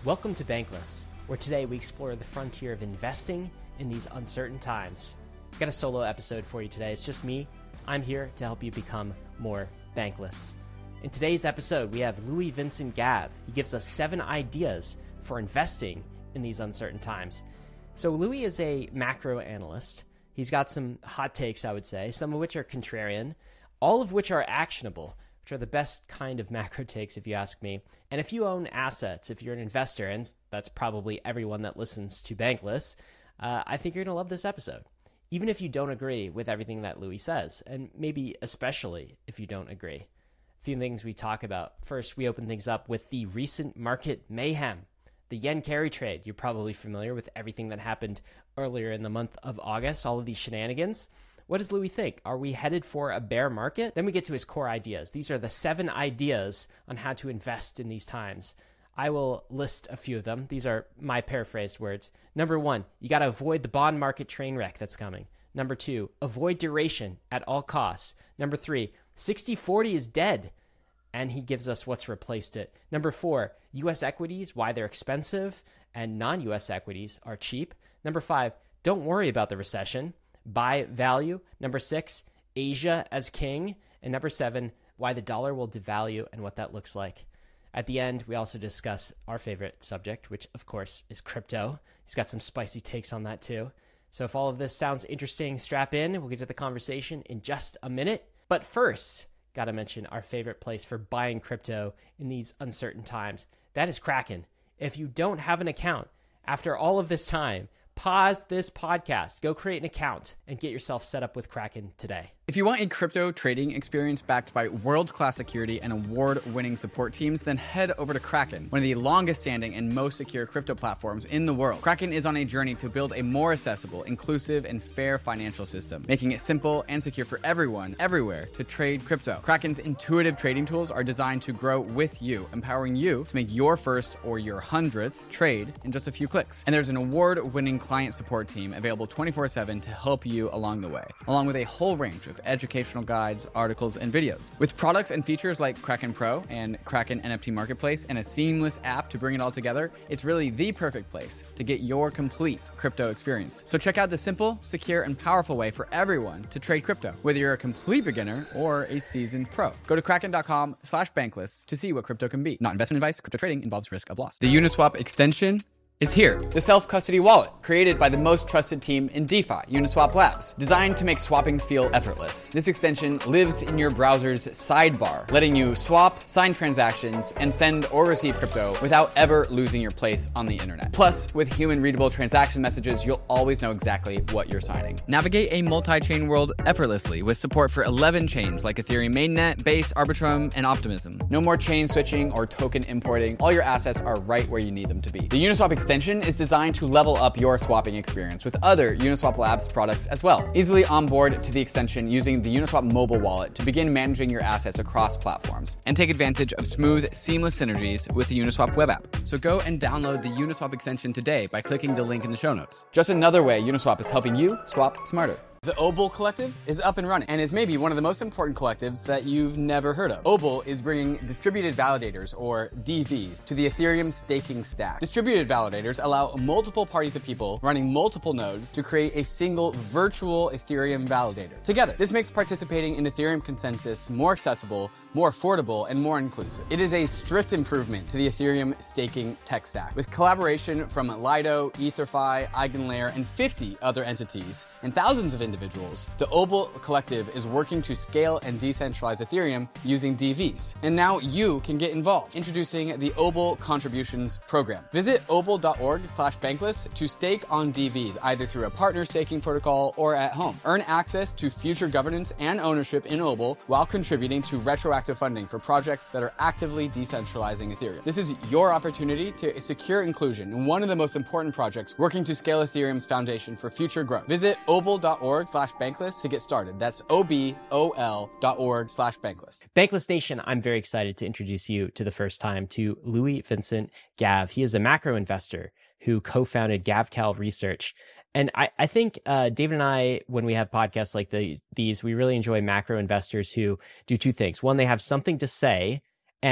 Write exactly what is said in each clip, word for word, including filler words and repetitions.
Welcome to Bankless, where today we explore the frontier of investing in these uncertain times. I've got a solo episode for you today. It's just me. I'm here to help you become more bankless. In today's episode, we have Louis Vincent Gav. He gives us seven ideas for investing in these uncertain times. So Louis is a macro analyst. He's got some hot takes, I would say, some of which are contrarian, all of which are actionable, which are the best kind of macro takes, if you ask me. And if you own assets, if you're an investor, and that's probably everyone that listens to Bankless, uh, I think you're going to love this episode, even if you don't agree with everything that Louis says, and maybe especially if you don't agree. A few things we talk about. First, we open things up with the recent market mayhem. The yen carry trade. You're probably familiar with everything that happened earlier in the month of August, all of these shenanigans. What does Louis think? Are we headed for a bear market? Then we get to his core ideas. These are the seven ideas on how to invest in these times. I will list a few of them. These are my paraphrased words. Number one, you got to avoid the bond market train wreck that's coming. Number two, avoid duration at all costs. Number three, sixty forty is dead, and he gives us what's replaced it. Number four, U S equities, why they're expensive, and non-U S equities are cheap. Number five, don't worry about the recession. Buy value. Number six, Asia as king. And number seven, why the dollar will devalue and what that looks like. At the end, we also discuss our favorite subject, which of course is crypto. He's got some spicy takes on that too. So if all of this sounds interesting, strap in. We'll get to the conversation in just a minute. But first, got to mention our favorite place for buying crypto in these uncertain times. That is Kraken. If you don't have an account after all of this time, pause this podcast, go create an account, and get yourself set up with Kraken today. If you want a crypto trading experience backed by world-class security and award-winning support teams, then head over to Kraken, one of the longest-standing and most secure crypto platforms in the world. Kraken is on a journey to build a more accessible, inclusive, and fair financial system, making it simple and secure for everyone, everywhere, to trade crypto. Kraken's intuitive trading tools are designed to grow with you, empowering you to make your first or your hundredth trade in just a few clicks. And there's an award-winning client support team available twenty-four seven to help you along the way, along with a whole range of educational guides, articles, and videos. With products and features like Kraken Pro and Kraken N F T Marketplace and a seamless app to bring it all together, it's really the perfect place to get your complete crypto experience. So check out the simple, secure, and powerful way for everyone to trade crypto, whether you're a complete beginner or a seasoned pro. Go to kraken.com slash bankless to see what crypto can be. Not investment advice. Crypto trading involves risk of loss. The Uniswap extension is here. The self-custody wallet, created by the most trusted team in DeFi, Uniswap Labs, designed to make swapping feel effortless. This extension lives in your browser's sidebar, letting you swap, sign transactions, and send or receive crypto without ever losing your place on the internet. Plus, with human-readable transaction messages, you'll always know exactly what you're signing. Navigate a multi-chain world effortlessly with support for eleven chains like Ethereum Mainnet, Base, Arbitrum, and Optimism. No more chain switching or token importing. All your assets are right where you need them to be. The Uniswap extension is designed to level up your swapping experience with other Uniswap Labs products as well. Easily onboard to the extension using the Uniswap mobile wallet to begin managing your assets across platforms and take advantage of smooth, seamless synergies with the Uniswap web app. So go and download the Uniswap extension today by clicking the link in the show notes. Just another way Uniswap is helping you swap smarter. The Obol Collective is up and running and is maybe one of the most important collectives that you've never heard of. Obol is bringing distributed validators, or D Vs, to the Ethereum staking stack. Distributed validators allow multiple parties of people running multiple nodes to create a single virtual Ethereum validator together. This makes participating in Ethereum consensus more accessible, more affordable, and more inclusive. It is a strict improvement to the Ethereum staking tech stack, with collaboration from Lido, EtherFi, EigenLayer, and fifty other entities, and thousands of individuals. The Obol Collective is working to scale and decentralize Ethereum using D Vs. And now you can get involved. Introducing the Obol Contributions Program. Visit obol.org slash bankless to stake on D Vs, either through a partner staking protocol or at home. Earn access to future governance and ownership in Obol while contributing to retroactive funding for projects that are actively decentralizing Ethereum. This is your opportunity to secure inclusion in one of the most important projects working to scale Ethereum's foundation for future growth. Visit obol.org slash bankless to get started. That's O-B-O-L dot org slash bankless. Bankless Nation, I'm very excited to introduce you to the first time to Louis Vincent Gav. He is a macro investor who co-founded GavCal Research. And I, I think uh, David and I, when we have podcasts like these, these, we really enjoy macro investors who do two things. One, they have something to say, and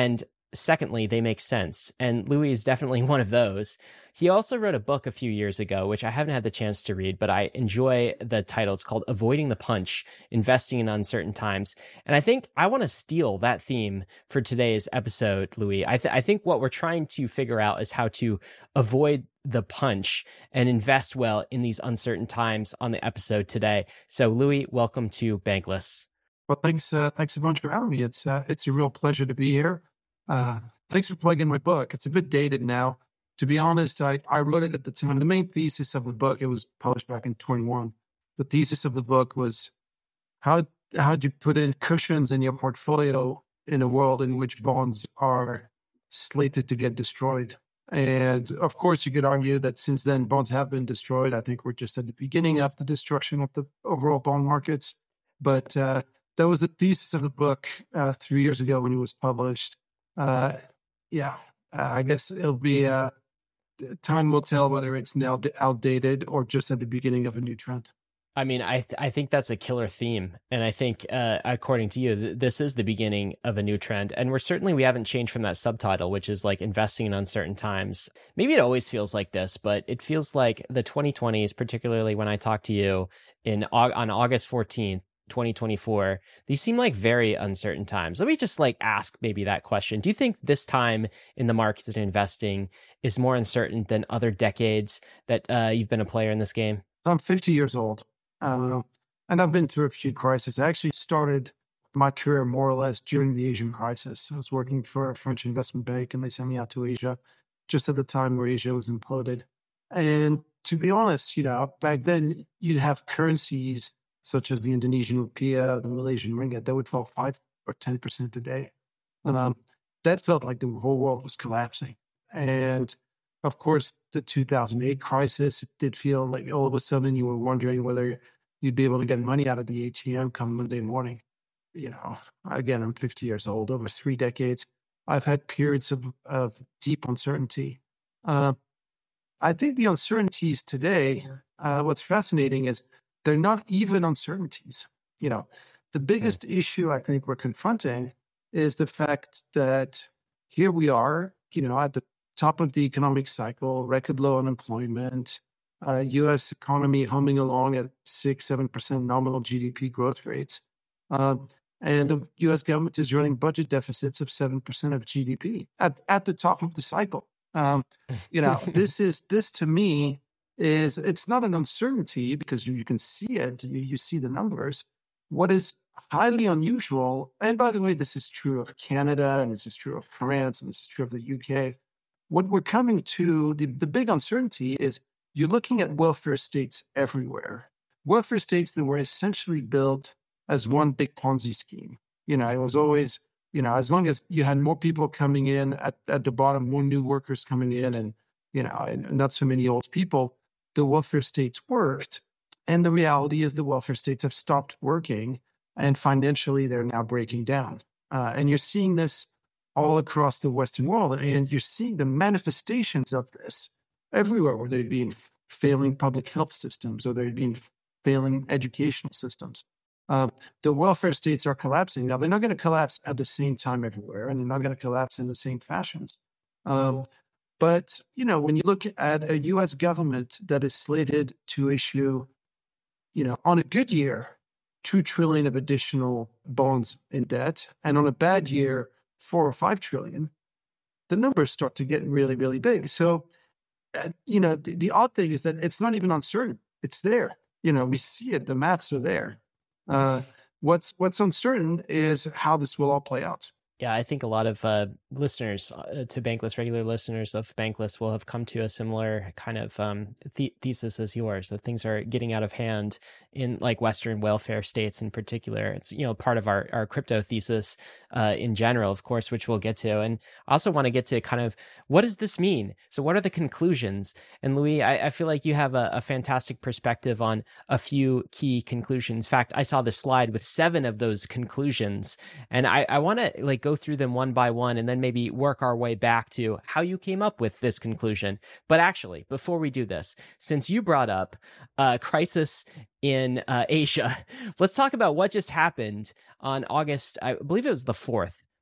secondly, they make sense. And Louis is definitely one of those. He also wrote a book a few years ago, which I haven't had the chance to read, but I enjoy the title. It's called Avoiding the Punch, Investing in Uncertain Times. And I think I want to steal that theme for today's episode, Louis. I, th- I think what we're trying to figure out is how to avoid the punch and invest well in these uncertain times on the episode today. So Louis, welcome to Bankless. Well, thanks, uh, thanks a bunch for having me. It's uh, it's a real pleasure to be here. Uh, thanks for plugging my book. It's a bit dated now. To be honest, I, I wrote it at the time. The main thesis of the book, it was published back in twenty-one. The thesis of the book was how how do you put in cushions in your portfolio in a world in which bonds are slated to get destroyed. And of course, you could argue that since then bonds have been destroyed. I think we're just at the beginning of the destruction of the overall bond markets. But uh, that was the thesis of the book uh, three years ago when it was published. Uh, yeah, uh, I guess it'll be, uh, time will tell whether it's now outdated or just at the beginning of a new trend. I mean, I I think that's a killer theme. And I think, uh, according to you, th- this is the beginning of a new trend. And we're certainly, we haven't changed from that subtitle, which is like investing in uncertain times. Maybe it always feels like this, but it feels like the twenty twenties, particularly when I talked to you in on August fourteenth, twenty twenty-four, these seem like very uncertain times. Let me just like ask maybe that question. Do you think this time in the markets and investing is more uncertain than other decades that uh, you've been a player in this game? I'm fifty years old. Uh, and I've been through a few crises. I actually started my career more or less during the Asian crisis. I was working for a French investment bank and they sent me out to Asia just at the time where Asia was imploded. And to be honest, you know, back then you'd have currencies such as the Indonesian rupiah, the Malaysian ringgit, that would fall five or ten percent a day. Um, that felt like the whole world was collapsing. And of course, the two thousand eight crisis, it did feel like all of a sudden you were wondering whether you'd be able to get money out of the A T M come Monday morning. You know, again, I'm fifty years old, over three decades. I've had periods of, of deep uncertainty. Uh, I think the uncertainties today, uh, what's fascinating is they're not even uncertainties. You know, the biggest mm. issue I think we're confronting is the fact that here we are, you know, at the top of the economic cycle, record low unemployment, uh, U S economy humming along at six, seven percent nominal G D P growth rates. Uh, and the U S government is running budget deficits of seven percent of G D P at, at the top of the cycle. Um, you know, this is, this to me is, it's not an uncertainty because you, you can see it, you, you see the numbers. What is highly unusual, and by the way, this is true of Canada, and this is true of France, and this is true of the U K. What we're coming to, the, the big uncertainty is you're looking at welfare states everywhere. Welfare states that were essentially built as one big Ponzi scheme. You know, it was always, you know, as long as you had more people coming in at, at the bottom, more new workers coming in and, you know, and not so many old people, the welfare states worked. And the reality is the welfare states have stopped working and financially they're now breaking down. Uh, and you're seeing this all across the Western world. And you're seeing the manifestations of this everywhere, where they've been failing public health systems or they've been failing educational systems. Uh, the welfare states are collapsing. Now, they're not going to collapse at the same time everywhere, and they're not going to collapse in the same fashions. Um, but, you know, when you look at a U S government that is slated to issue, you know, on a good year, two trillion of additional bonds in debt, and on a bad year, four or five trillion, the numbers start to get really, really big. So, uh, you know, the, the odd thing is that it's not even uncertain. It's there. You know, we see it. The maths are there. Uh, what's what's uncertain is how this will all play out. Yeah, I think a lot of uh, listeners uh, to Bankless, regular listeners of Bankless, will have come to a similar kind of um, th- thesis as yours, that things are getting out of hand in like Western welfare states in particular. It's, you know, part of our, our crypto thesis uh, in general, of course, which we'll get to. And I also want to get to kind of, what does this mean? So what are the conclusions? And Louis, I, I feel like you have a, a fantastic perspective on a few key conclusions. In fact, I saw this slide with seven of those conclusions, and I, I want to like go through them one by one and then maybe work our way back to how you came up with this conclusion. But actually, before we do this, since you brought up a crisis in uh, Asia, let's talk about what just happened on August, I believe it was the fourth.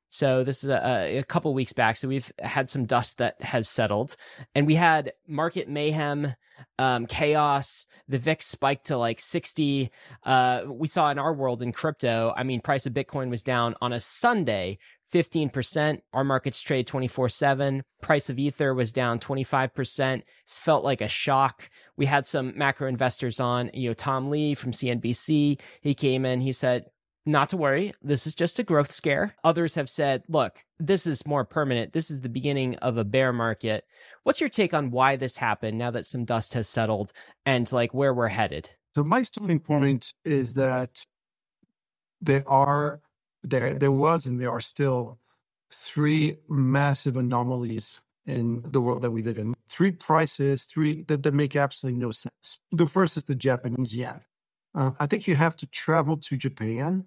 So this is a, a couple weeks back. So we've had some dust that has settled, and we had market mayhem, um, chaos. The V I X spiked to like sixty. Uh, we saw in our world in crypto, I mean, price of Bitcoin was down on a Sunday, fifteen percent. Our markets trade twenty-four seven. Price of Ether was down twenty-five percent. It felt like a shock. We had some macro investors on, you know, Tom Lee from C N B C. He came in, he said, not to worry, this is just a growth scare. Others have said, look, this is more permanent. This is the beginning of a bear market. What's your take on why this happened now that some dust has settled and like where we're headed? So my starting point is that there are, there, there was and there are still three massive anomalies in the world that we live in. Three prices, three that, that make absolutely no sense. The first is the Japanese yen. Uh, I think you have to travel to Japan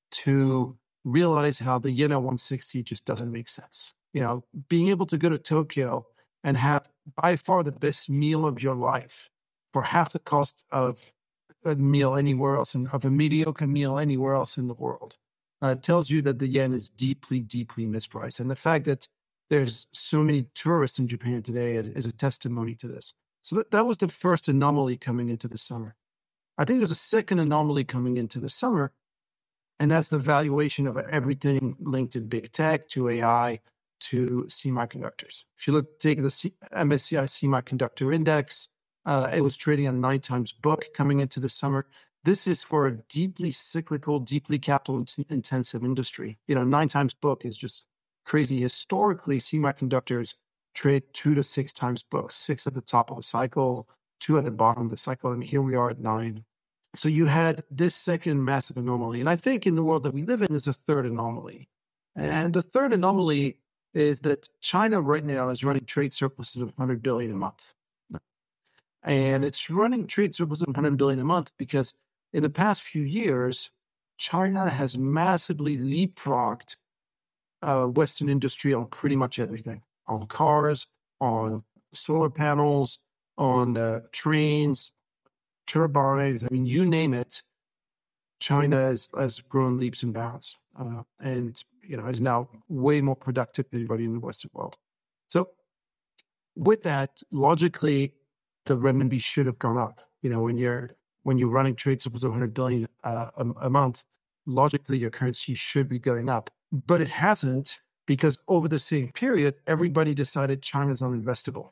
to realize how the yen at one sixty just doesn't make sense. You know, being able to go to Tokyo and have by far the best meal of your life for half the cost of a meal anywhere else, and of a mediocre meal anywhere else in the world, uh, tells you that the yen is deeply, deeply mispriced. And the fact that there's so many tourists in Japan today is, is a testimony to this. So that, that was the first anomaly coming into the summer. I think there's a second anomaly coming into the summer, and that's the valuation of everything linked to big tech, to A I, to semiconductors. If you look, take the C- M S C I Semiconductor Index, uh, it was trading at nine times book coming into the summer. This is for a deeply cyclical, deeply capital-intensive industry. You know, nine times book is just crazy. Historically, semiconductors trade two to six times book, six at the top of the cycle, two at the bottom of the cycle, and here we are at nine. So you had this second massive anomaly. And I think in the world that we live in, there's a third anomaly. And the third anomaly is that China right now is running trade surpluses of one hundred billion dollars a month. And it's running trade surpluses of one hundred billion dollars a month because in the past few years, China has massively leapfrogged uh, Western industry on pretty much everything, on cars, on solar panels, on uh, trains, turbines. I mean, you name it, China has, has grown leaps and bounds, uh, and you know is now way more productive than anybody in the Western world. So, with that, logically, the renminbi should have gone up. You know, when you're when you're running trade surplus of one hundred billion uh, a, a month, logically your currency should be going up, but it hasn't because over the same period, everybody decided China's uninvestable.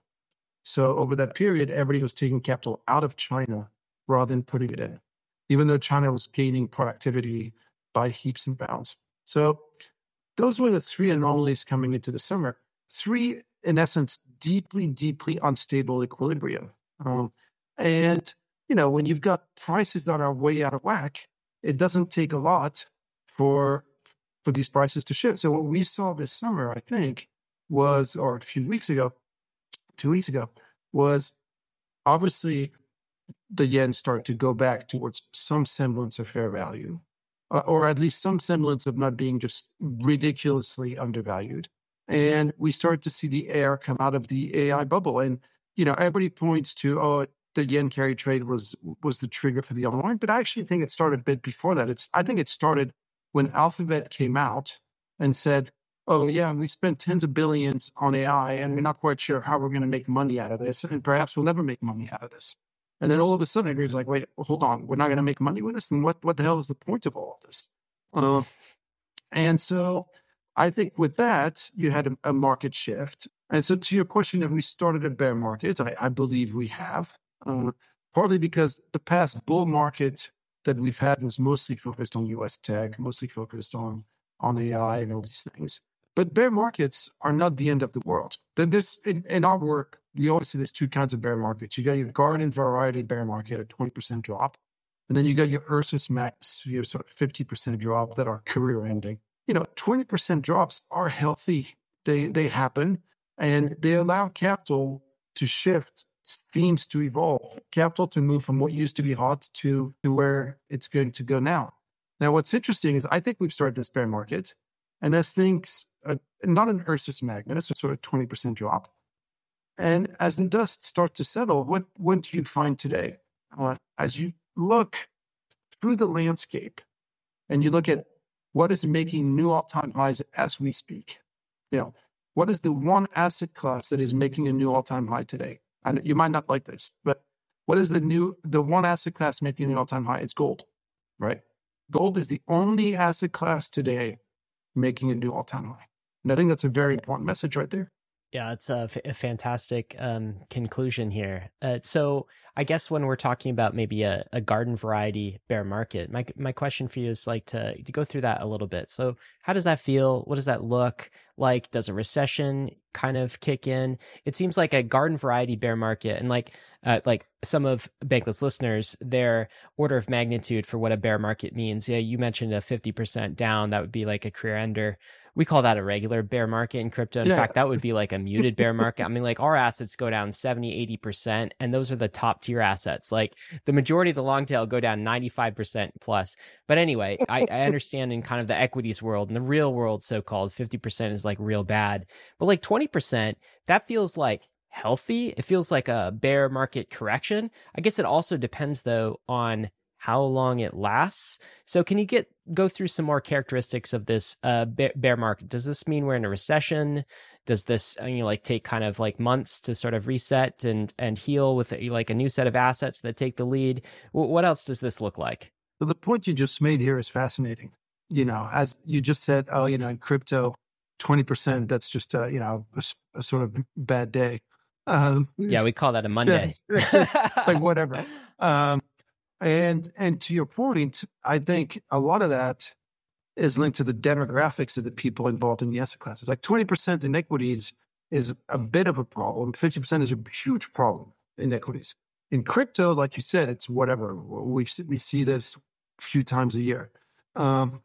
So over that period, everybody was taking capital out of China rather than putting it in, even though China was gaining productivity by heaps and bounds. So those were the three anomalies coming into the summer. Three, in essence, deeply, deeply unstable equilibrium. Um, and, you know, when you've got prices that are way out of whack, it doesn't take a lot for, for these prices to shift. So what we saw this summer, I think, was, or a few weeks ago, two weeks ago, was obviously the yen started to go back towards some semblance of fair value, uh, or at least some semblance of not being just ridiculously undervalued. And we started to see the air come out of the A I bubble. And, you know, everybody points to, oh, the yen carry trade was was the trigger for the unwind. But I actually think it started a bit before that. It's I think it started when Alphabet came out and said, oh, yeah, we spent tens of billions on A I, and we're not quite sure how we're going to make money out of this. And perhaps we'll never make money out of this. And then all of a sudden, everybody's like, wait, hold on, we're not going to make money with this? And what, what the hell is the point of all of this? Uh, and so I think with that, you had a, a market shift. And so to your question, have we started a bear market? I, I believe we have, uh, partly because the past bull market that we've had was mostly focused on U S tech, mostly focused on, on A I and all these things. But bear markets are not the end of the world. There's, in, in our work, we always say there's two kinds of bear markets. You got your garden variety bear market, a twenty percent drop. And then you got your Ursus Max, you have sort of fifty percent drop that are career ending. You know, twenty percent drops are healthy. They they happen, and they allow capital to shift, themes to evolve, capital to move from what used to be hot to, to where it's going to go now. Now, what's interesting is I think we've started this bear market, and as things, uh, not an Ursus magnet, it's a sort of twenty percent drop. And as the dust starts to settle, what, what do you find today? Uh, as you look through the landscape and you look at what is making new all-time highs as we speak? You know, what is the one asset class that is making a new all-time high today? And you might not like this, but what is the new, the one asset class making a new all-time high? It's gold, right? Gold is the only asset class today making a new all-time high. And I think that's a very important message right there. Yeah, it's a, f- a fantastic um, conclusion here. Uh, so I guess when we're talking about maybe a, a garden variety bear market, my my question for you is like to, to go through that a little bit. So how does that feel? What does that look like? Does a recession kind of kick in? It seems like a garden variety bear market, and like uh, like some of Bankless listeners, their order of magnitude for what a bear market means. Yeah, you mentioned a fifty percent down. That would be like a career ender. We call that a regular bear market in crypto. In Yeah. fact, that would be like a muted bear market. I mean, like our assets go down seventy, eighty percent, and those are the top tier assets. Like the majority of the long tail go down ninety-five percent plus. But anyway, I, I understand in kind of the equities world, in the real world, so-called, fifty percent is like real bad. But like twenty percent, that feels like healthy. It feels like a bear market correction. I guess it also depends though on how long it lasts. So can you get go through some more characteristics of this uh, bear, bear market? Does this mean we're in a recession? Does this uh, you know, like take kind of like months to sort of reset and and heal with a, like a new set of assets that take the lead? W- what else does this look like? So the point you just made here is fascinating. You know, as you just said, oh, you know, in crypto, twenty percent, that's just, a, you know, a, a sort of bad day. Um, Yeah, we call that a Monday. like whatever. Um, and and to your point, I think a lot of that is linked to the demographics of the people involved in the asset classes. Like twenty percent in equities is a bit of a problem. fifty percent is a huge problem in equities. In crypto, like you said, it's whatever. We we see this a few times a year. Um,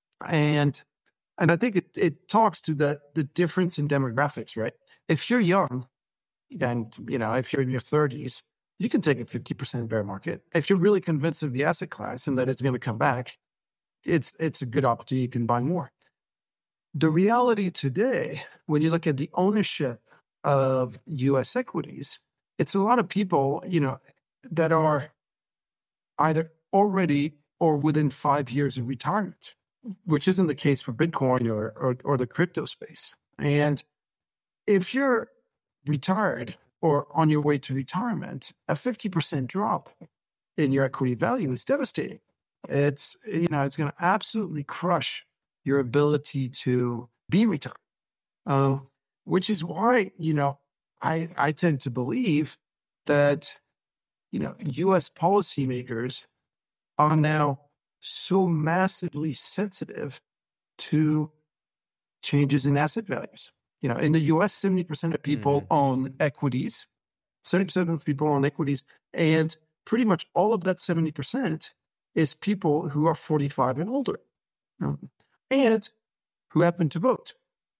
and and I think it, it talks to the, the difference in demographics, right? If you're young, and you know, if you're in your thirties, you can take a fifty percent bear market. If you're really convinced of the asset class and that it's going to come back, it's it's a good opportunity. You can buy more. The reality today, when you look at the ownership of U S equities, it's a lot of people, you know, that are either already or within five years of retirement, which isn't the case for Bitcoin or or, or the crypto space. And if you're retired or on your way to retirement, a fifty percent drop in your equity value is devastating. It's, you know, it's going to absolutely crush your ability to be retired, uh, which is why, you know, I, I tend to believe that, you know, U S policymakers are now so massively sensitive to changes in asset values. You know, in the U S, seventy percent of people mm-hmm. own equities, seventy percent of people own equities, and pretty much all of that seventy percent is people who are forty-five and older, you know, and who happen to vote.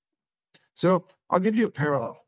So I'll give you a parallel.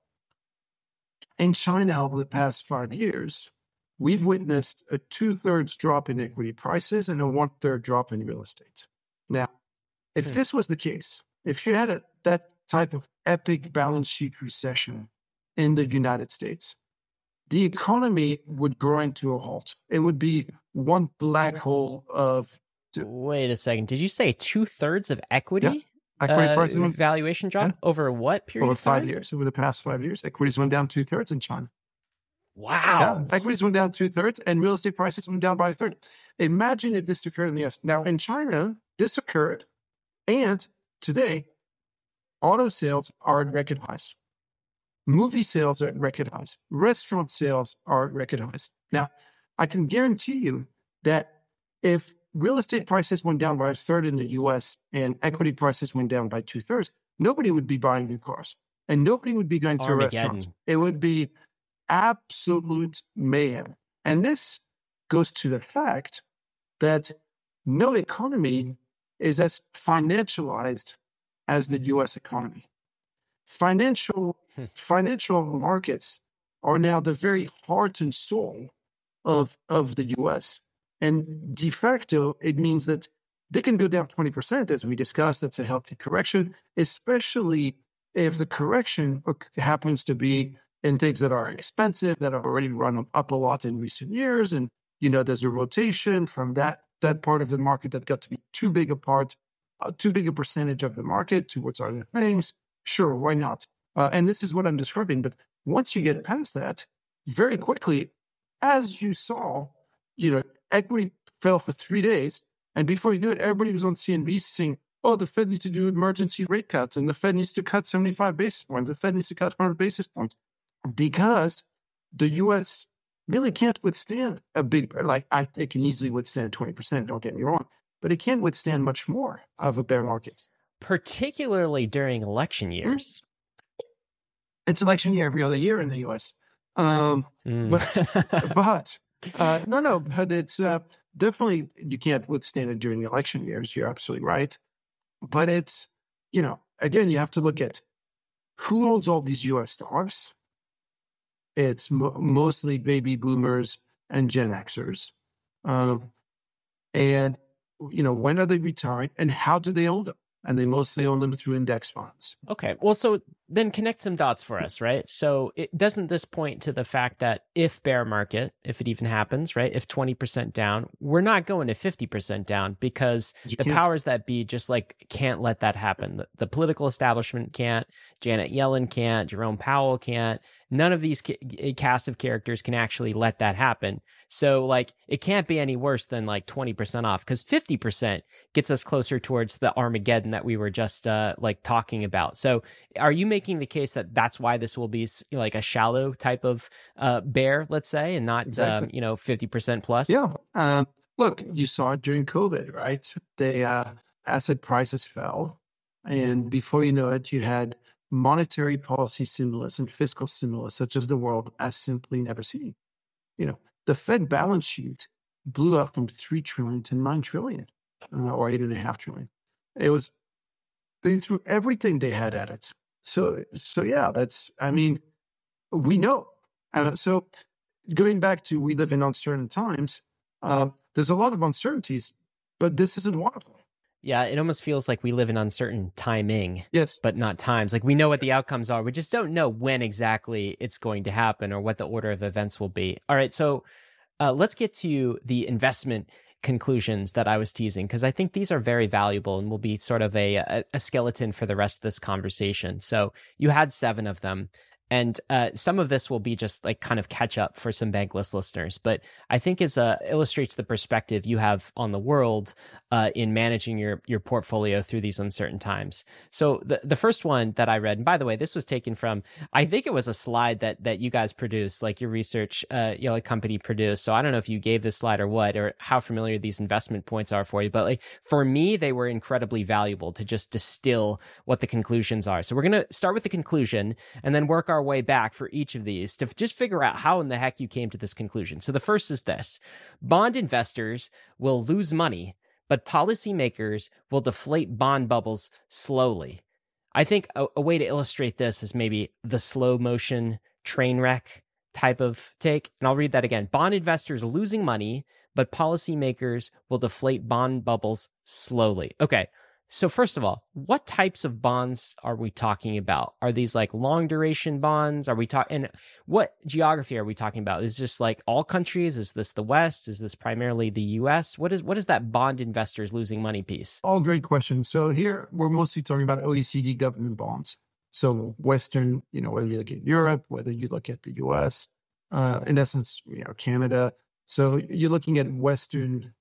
In China, over the past five years, we've witnessed a two-thirds drop in equity prices and a one-third drop in real estate. Now, if mm-hmm. this was the case, if you had a, that type of epic balance sheet recession in the United States, the economy would grind to a halt. It would be one black hole of... Wait a second. Did you say two-thirds of equity? Yeah. Equity uh, prices went, valuation drop? Yeah. Over what period Over of time? five years. Over the past five years, equities went down two-thirds in China. Wow. Yeah. Equities went down two-thirds and real estate prices went down by a third. Imagine if this occurred in the U S. Now, in China, this occurred, and today, auto sales are at record highs. Movie sales are at record highs. Restaurant sales are at record highs. Now, I can guarantee you that if real estate prices went down by a third in the U S and equity prices went down by two-thirds, nobody would be buying new cars. And nobody would be going to Armageddon. a restaurant. It would be absolute mayhem. And this goes to the fact that no economy is as financialized as the U S economy. Financial financial markets are now the very heart and soul of, of the U S. And de facto, it means that they can go down twenty percent, as we discussed. That's a healthy correction, especially if the correction happens to be in things that are expensive, that have already run up a lot in recent years. And, you know, there's a rotation from that, that part of the market that got to be too big a part uh, too big a percentage of the market towards other things. Sure, why not? Uh, and this is what I'm describing. But once you get past that, very quickly, as you saw, you know, equity fell for three days. And before you knew it, everybody was on C N B C saying, oh, the Fed needs to do emergency rate cuts, and the Fed needs to cut seventy-five basis points. The Fed needs to cut one hundred basis points because the U S really can't withstand a big, like I, it can easily withstand twenty percent, don't get me wrong, but it can't withstand much more of a bear market. Particularly during election years. It's election year every other year in the U S. Um, Mm. But, but uh, no, no, but it's uh, definitely, you can't withstand it during the election years. You're absolutely right. But it's, you know, again, you have to look at who owns all these U S stocks. It's mo- mostly baby boomers and Gen Xers. Um, and, you know, when are they retiring and how do they own them? And they mostly own them through index funds. Okay. Well, so then connect some dots for us, right? So it doesn't this point to the fact that if bear market, if it even happens, right? If twenty percent down, we're not going to fifty percent down because You the can't- powers that be just like can't let that happen. The, the political establishment can't, Janet Yellen can't, Jerome Powell can't. None of these ca- cast of characters can actually let that happen. So like it can't be any worse than like twenty percent off because fifty percent gets us closer towards the Armageddon that we were just uh, like talking about. So are you making the case that that's why this will be s- like a shallow type of uh, bear, let's say, and not, Exactly. um, you know, fifty percent plus? Yeah. Um, look, you saw it during COVID, right? The uh, asset prices fell. And before you know it, you had monetary policy stimulus and fiscal stimulus, such as the world has simply never seen. You know, the Fed balance sheet blew up from three trillion to nine trillion, uh, or eight and a half trillion. It was, they threw everything they had at it. So, so yeah, that's, I mean, we know. Uh, so going back to we live in uncertain times, uh, there's a lot of uncertainties, but this isn't one of them. Yeah, it almost feels like we live in uncertain timing, Yes. but not times. Like we know what the outcomes are. We just don't know when exactly it's going to happen or what the order of events will be. All right, so uh, let's get to the investment conclusions that I was teasing, because I think these are very valuable and will be sort of a, a, a skeleton for the rest of this conversation. So you had seven of them. And uh, some of this will be just like kind of catch up for some Bankless listeners, but I think is uh, illustrates the perspective you have on the world uh, in managing your your portfolio through these uncertain times. So the the first one that I read, and by the way, this was taken from, I think it was a slide that that you guys produced, like your research, uh, you know, like company produced. So I don't know if you gave this slide or what, or how familiar these investment points are for you, but like for me, they were incredibly valuable to just distill what the conclusions are. So we're gonna start with the conclusion and then work our way back for each of these to just figure out how in the heck you came to this conclusion. So the first is this: bond investors will lose money, but policymakers will deflate bond bubbles slowly. I think a, a way to illustrate this is maybe the slow motion train wreck type of take. And I'll read that again. Bond investors losing money, but policymakers will deflate bond bubbles slowly. Okay. So first of all, what types of bonds are we talking about? Are these like long duration bonds? Are we talking, and what geography are we talking about? Is this like all countries? Is this the West? Is this primarily the U S? What is what is that bond investors losing money piece? All great questions. So here we're mostly talking about O E C D government bonds. So Western, you know, whether you look at Europe, whether you look at the U S, uh, in essence, you know, Canada. So you're looking at Western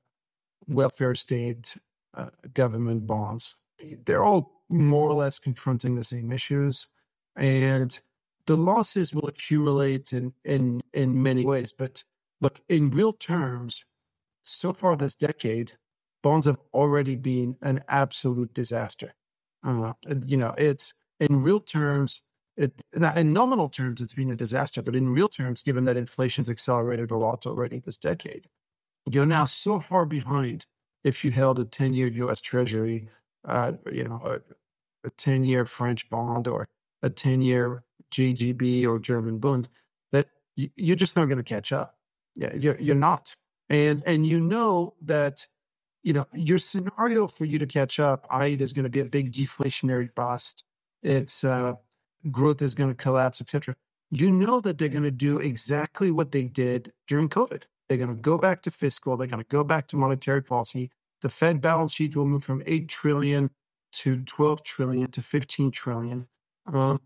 welfare state uh, government bonds. They're all more or less confronting the same issues, and the losses will accumulate in in in many ways. But look, in real terms, so far this decade, bonds have already been an absolute disaster. Uh, and, you know, it's in real terms, it not- in nominal terms, it's been a disaster. But in real terms, given that inflation's accelerated a lot already this decade, you're now so far behind. If you held a ten-year U S Treasury, uh, you know, a, a ten-year French bond or a ten-year G G B or German Bund, that you, you're just not going to catch up. Yeah, you're, you're not. And and you know that, you know, your scenario for you to catch up, that is, there's going to be a big deflationary bust. It's uh, growth is going to collapse, et cetera. You know that they're going to do exactly what they did during COVID. They're going to go back to fiscal. They're going to go back to monetary policy. the Fed balance sheet will move from eight trillion to twelve trillion to fifteen trillion. Um,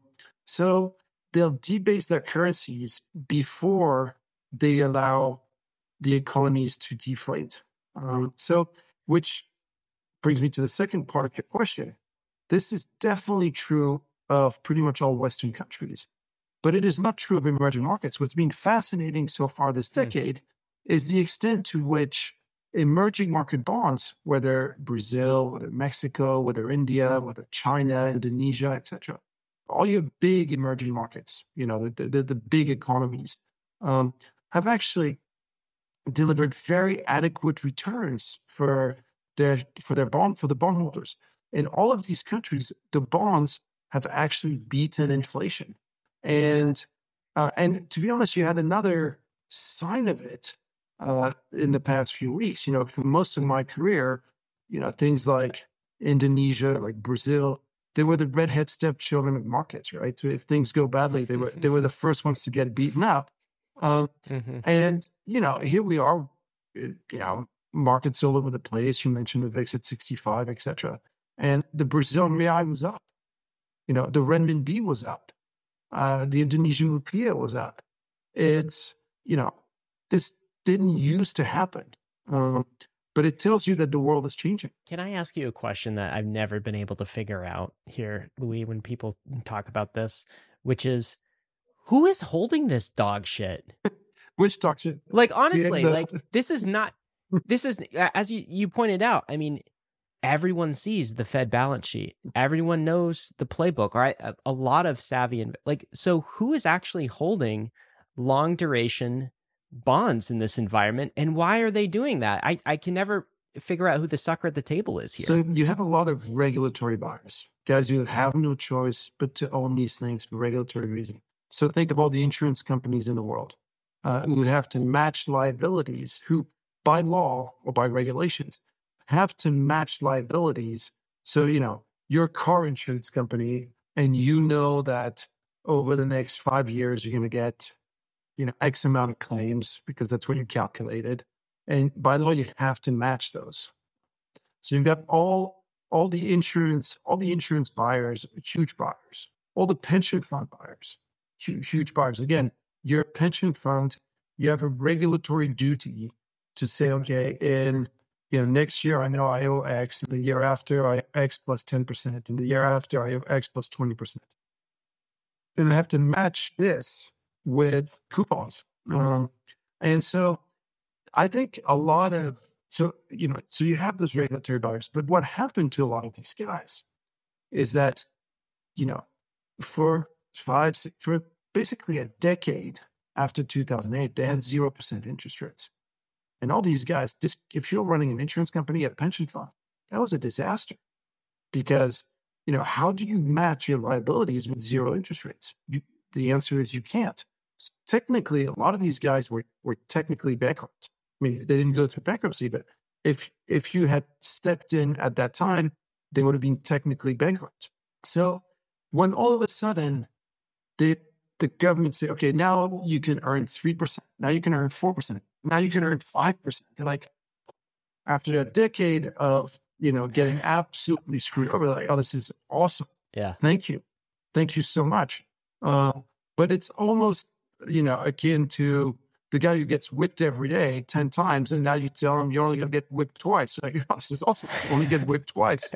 so they'll debase their currencies before they allow the economies to deflate. Um, so, which brings me to the second part of your question. This is definitely true of pretty much all Western countries, but it is not true of emerging markets. What's been fascinating so far this decade mm. is the extent to which emerging market bonds, whether Brazil, whether Mexico, whether India, whether China, Indonesia, et cetera, all your big emerging markets, you know, the, the, the big economies, um, have actually delivered very adequate returns for their for their bond for the bondholders. In all of these countries, the bonds have actually beaten inflation. And uh, and to be honest, you had another sign of it uh, in the past few weeks. You know, for most of my career, you know, things like Indonesia, like Brazil, they were the redhead stepchildren of markets, right? So if things go badly, they were they were the first ones to get beaten up. Um, mm-hmm. And you know, here we are, you know, markets all over the place. You mentioned the V I X at sixty-five, et cetera. And the Brazilian real was up. You know, the renminbi was up. Uh, the Indonesian rupiah was up. It's, you know, this didn't used to happen. Um, but it tells you that the world is changing. Can I ask you a question that I've never been able to figure out here, Louis, when people talk about this, which is, who is holding this dog shit? Which dog shit? Like, honestly, the, the... like, this is not, this is, as you, you pointed out, I mean, everyone sees the Fed balance sheet. Everyone knows the playbook, right? A, a lot of savvy, and like, so who is actually holding long duration bonds in this environment, and why are they doing that? I, I can never figure out who the sucker at the table is here. So you have a lot of regulatory buyers, guys who have no choice but to own these things for regulatory reason. So think of all the insurance companies in the world uh, who have to match liabilities, who by law or by regulations have to match liabilities. So, you know, your car insurance company, and you know that over the next five years, you're going to get, you know, X amount of claims because that's what you calculated. And by law, you have to match those. So you've got all, all the insurance, all the insurance buyers, huge buyers, all the pension fund buyers, huge, huge buyers. Again, your pension fund, you have a regulatory duty to say, okay, in You know, next year I know I owe X, and the year after I owe X plus ten percent, and the year after I owe X plus twenty percent. And I have to match this with coupons. Um, and so I think a lot of, so, you know, so you have those regulatory buyers, but what happened to a lot of these guys is that, you know, for five, six, for basically a decade after two thousand eight, they had zero percent interest rates. And all these guys, this, if you're running an insurance company, a pension fund, that was a disaster. Because, you know, how do you match your liabilities with zero interest rates? You, the answer is you can't. So technically, a lot of these guys were, were technically bankrupt. I mean, they didn't go through bankruptcy, but if if you had stepped in at that time, they would have been technically bankrupt. So when all of a sudden, the, the government say, okay, now you can earn three percent, now you can earn four percent. Now you can earn five percent. They're like, after a decade of, you know, getting absolutely screwed over, like, oh, this is awesome. Yeah. Thank you. Thank you so much. Uh, but it's almost, you know, akin to the guy who gets whipped every day ten times, and now you tell him you're only going to get whipped twice. Like, oh, this is awesome. You only get whipped twice.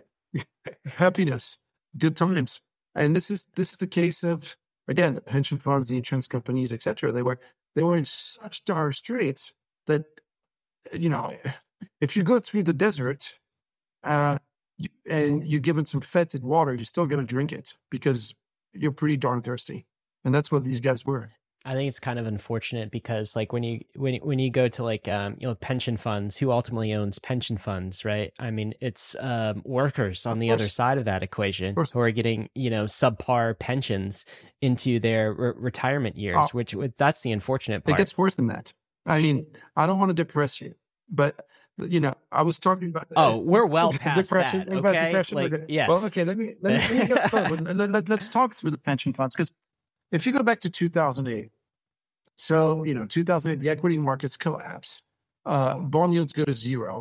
Happiness, good times. And this is this is the case of, again, the pension funds, the insurance companies, et cetera. They were They were in such dire straits that, you know, if you go through the desert uh, you, and you're given some fetid water, you're still going to drink it because you're pretty darn thirsty. And that's what these guys were. I think it's kind of unfortunate because, like, when you when when you go to like um, you know, pension funds, who ultimately owns pension funds, right? I mean, it's um, workers on the other side of that equation who are getting, you know, subpar pensions into their re- retirement years, oh, which that's the unfortunate part. It gets worse than that. I mean, I don't want to depress you, but you know, I was talking about. Oh, we're well past depression. That. Okay, depression. Like, okay. Yes. Well, okay. Let me let me, let me go. oh, let, let, let's talk through the pension funds, because if you go back to two thousand eight. So, you know, two thousand eight, the equity markets collapse. Uh, bond yields go to zero.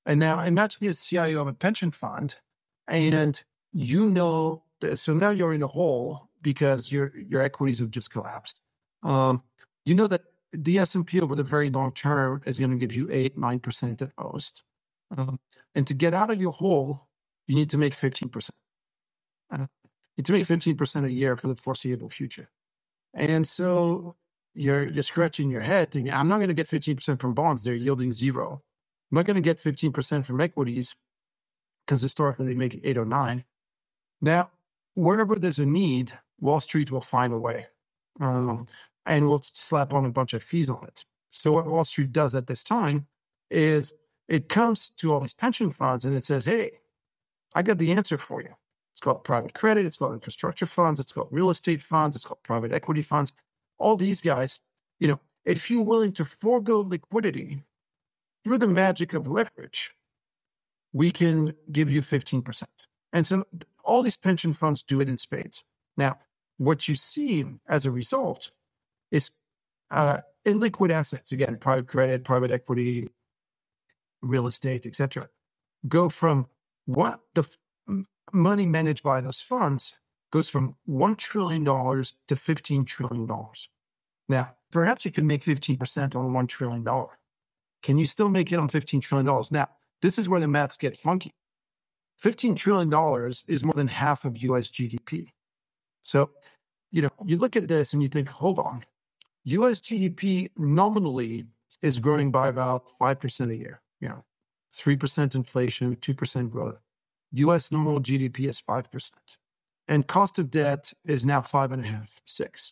And now imagine you're C I O of a pension fund and you know this. So now you're in a hole because your your equities have just collapsed. Um, you know that the S and P over the very long term is going to give you eight, nine percent at most. Um, and to get out of your hole, you need to make fifteen percent. Uh, you need to make fifteen percent a year for the foreseeable future. And so you're, you're scratching your head thinking, I'm not going to get fifteen percent from bonds. They're yielding zero. I'm not going to get fifteen percent from equities because historically they make eight or nine. Now, wherever there's a need, Wall Street will find a way. Um, and we'll slap on a bunch of fees on it. So what Wall Street does at this time is it comes to all these pension funds and it says, hey, I got the answer for you. It's called private credit. It's called infrastructure funds. It's called real estate funds. It's called private equity funds. All these guys, you know, if you're willing to forego liquidity through the magic of leverage, we can give you fifteen percent. And so all these pension funds do it in spades. Now, what you see as a result is uh, illiquid assets, again, private credit, private equity, real estate, et cetera, go from what the f- money managed by those funds goes from one trillion dollars to fifteen trillion dollars. Now, perhaps you can make fifteen percent on one trillion dollars. Can you still make it on fifteen trillion dollars? Now, this is where the maths get funky. fifteen trillion dollars is more than half of U S G D P. So, you know, you look at this and you think, hold on, U S G D P nominally is growing by about five percent a year, you know, three percent inflation, two percent growth. U S nominal G D P is five percent. And cost of debt is now five and a half, six.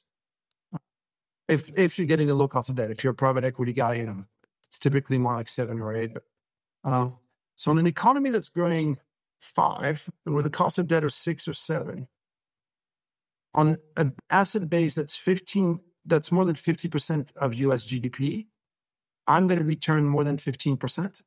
If if you're getting a low cost of debt, if you're a private equity guy, you know, it's typically more like seven or eight. But, um, so in an economy that's growing five, and with a cost of debt of six or seven, on an asset base that's fifteen, that's more than fifty percent of U S G D P, I'm going to return more than fifteen percent.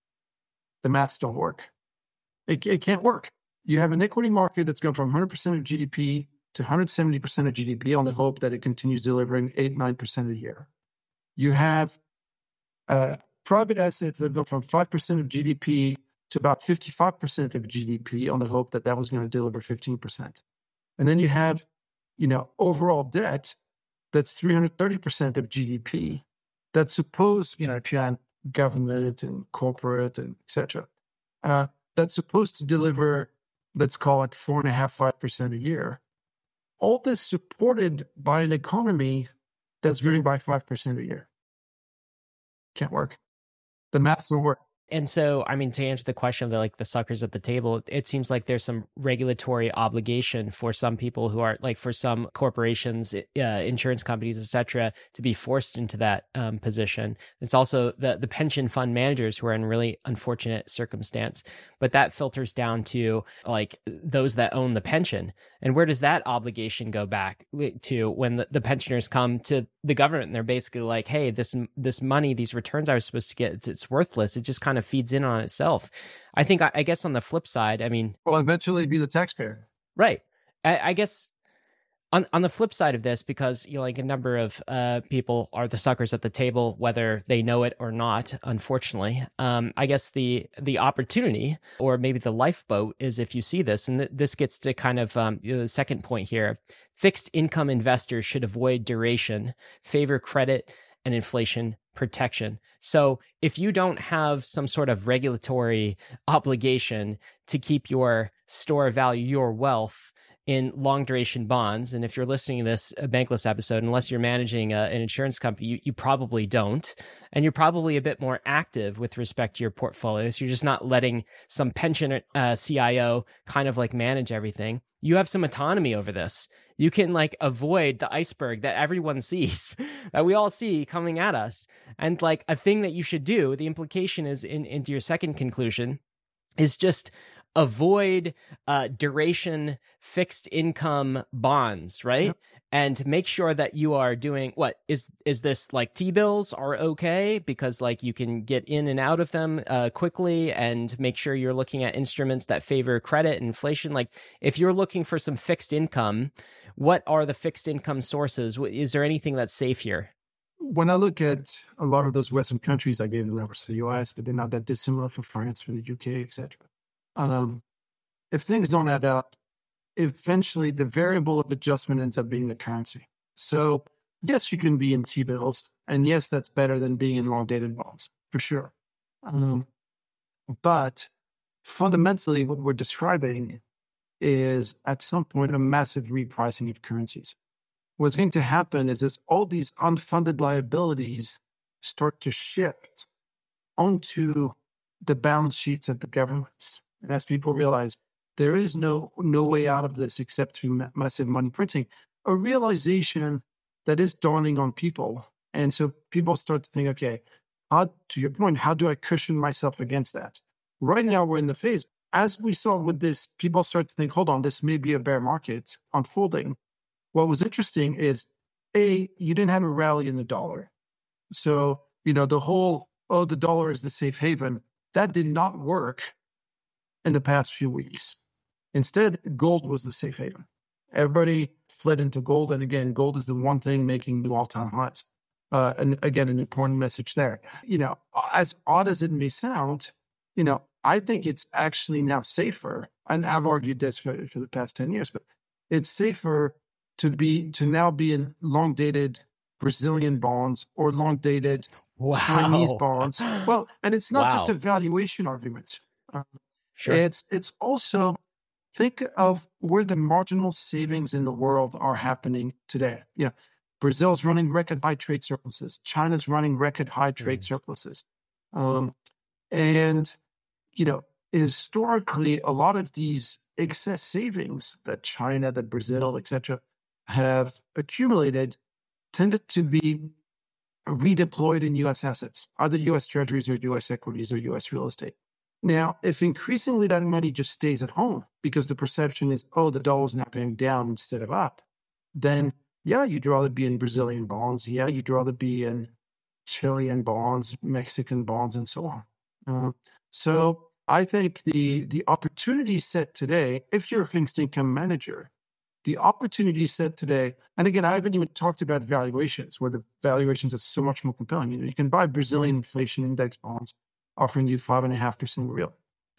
The maths don't work. It, it can't work. You have an equity market that's going from one hundred percent of G D P to one hundred seventy percent of G D P on the hope that it continues delivering eight, nine percent a year. You have uh, private assets that go from five percent of G D P to about fifty-five percent of G D P on the hope that that was going to deliver fifteen percent. And then you have, you know, overall debt that's three hundred thirty percent of G D P. That's supposed, you know, if you have government and corporate and et cetera, uh, that's supposed to deliver, let's call it four and a half, five percent a year. All this supported by an economy that's growing by five percent a year. Can't work. The maths don't work. And so, I mean, to answer the question of the, like the suckers at the table, it seems like there's some regulatory obligation for some people who are like for some corporations, uh, insurance companies, et cetera, to be forced into that um, position. It's also the, the pension fund managers who are in really unfortunate circumstance, but that filters down to like those that own the pension. And where does that obligation go back to when the, the pensioners come to the government and they're basically like, hey, this this money, these returns I was supposed to get, it's, it's worthless. It just kind of feeds in on itself. I think, I, I guess on the flip side, I mean... Well, eventually be the taxpayer. Right. I, I guess on on the flip side of this, because, you know, like a number of uh, people are the suckers at the table, whether they know it or not, unfortunately. Um, I guess the the opportunity, or maybe the lifeboat, is if you see this, and th- this gets to kind of um, you know, the second point here. Fixed income investors should avoid duration, favor credit and inflation protection. So if you don't have some sort of regulatory obligation to keep your store of value, your wealth, in long duration bonds, and if you're listening to this a Bankless episode, unless you're managing a, an insurance company, you, you probably don't. And you're probably a bit more active with respect to your portfolio. So you're just not letting some pension uh, C I O kind of like manage everything. You have some autonomy over this. You can like avoid the iceberg that everyone sees, that we all see coming at us. And like a thing that you should do, the implication is in into your second conclusion, is just avoid uh, duration fixed income bonds, right? Yep. And make sure that you are doing what is is this like T-bills are okay because like you can get in and out of them uh, quickly, and make sure you're looking at instruments that favor credit and inflation. Like if you're looking for some fixed income, what are the fixed income sources? Is there anything that's safe here? when I look at a lot of those Western countries, I gave the numbers for the U S, but they're not that dissimilar for France, for the U K, et cetera. Um, if things don't add up, eventually the variable of adjustment ends up being the currency. So yes, you can be in T-bills, and yes, that's better than being in long-dated bonds, for sure. Um, but fundamentally, what we're describing is at some point a massive repricing of currencies. What's going to happen is as all these unfunded liabilities start to shift onto the balance sheets of the governments, and as people realize there is no no way out of this except through ma- massive money printing, a realization that is dawning on people. And so people start to think, okay, how, to your point, how do I cushion myself against that? Right now, we're in the phase, as we saw with this, people start to think, hold on, this may be a bear market unfolding. What was interesting is, A, you didn't have a rally in the dollar. So, you know, the whole, oh, the dollar is the safe haven, that did not work in the past few weeks. Instead, gold was the safe haven. Everybody fled into gold. And again, gold is the one thing making new all-time highs. Uh, and again, an important message there. You know, as odd as it may sound, you know, I think it's actually now safer, and I've argued this for, for the past ten years, but it's safer to be to now be in long-dated Brazilian bonds or long-dated wow. Chinese bonds. Well, and it's not wow. just a valuation argument. Um, sure. It's it's also, think of where the marginal savings in the world are happening today. You know, Brazil's running record high trade surpluses. China's running record high trade mm. surpluses. Um, and, you know, historically, a lot of these excess savings that China, that Brazil, et cetera, have accumulated tended to be redeployed in U S assets, either U S treasuries or U S equities or U S real estate. Now, if increasingly that money just stays at home because the perception is, oh, the dollar's now going down instead of up, then yeah, you'd rather be in Brazilian bonds. Yeah, you'd rather be in Chilean bonds, Mexican bonds, and so on. Uh, so I think the the opportunity set today, if you're a fixed income manager, the opportunity set today, and again, I haven't even talked about valuations, where the valuations are so much more compelling. You know, you can buy Brazilian inflation index bonds offering you five and a half percent real,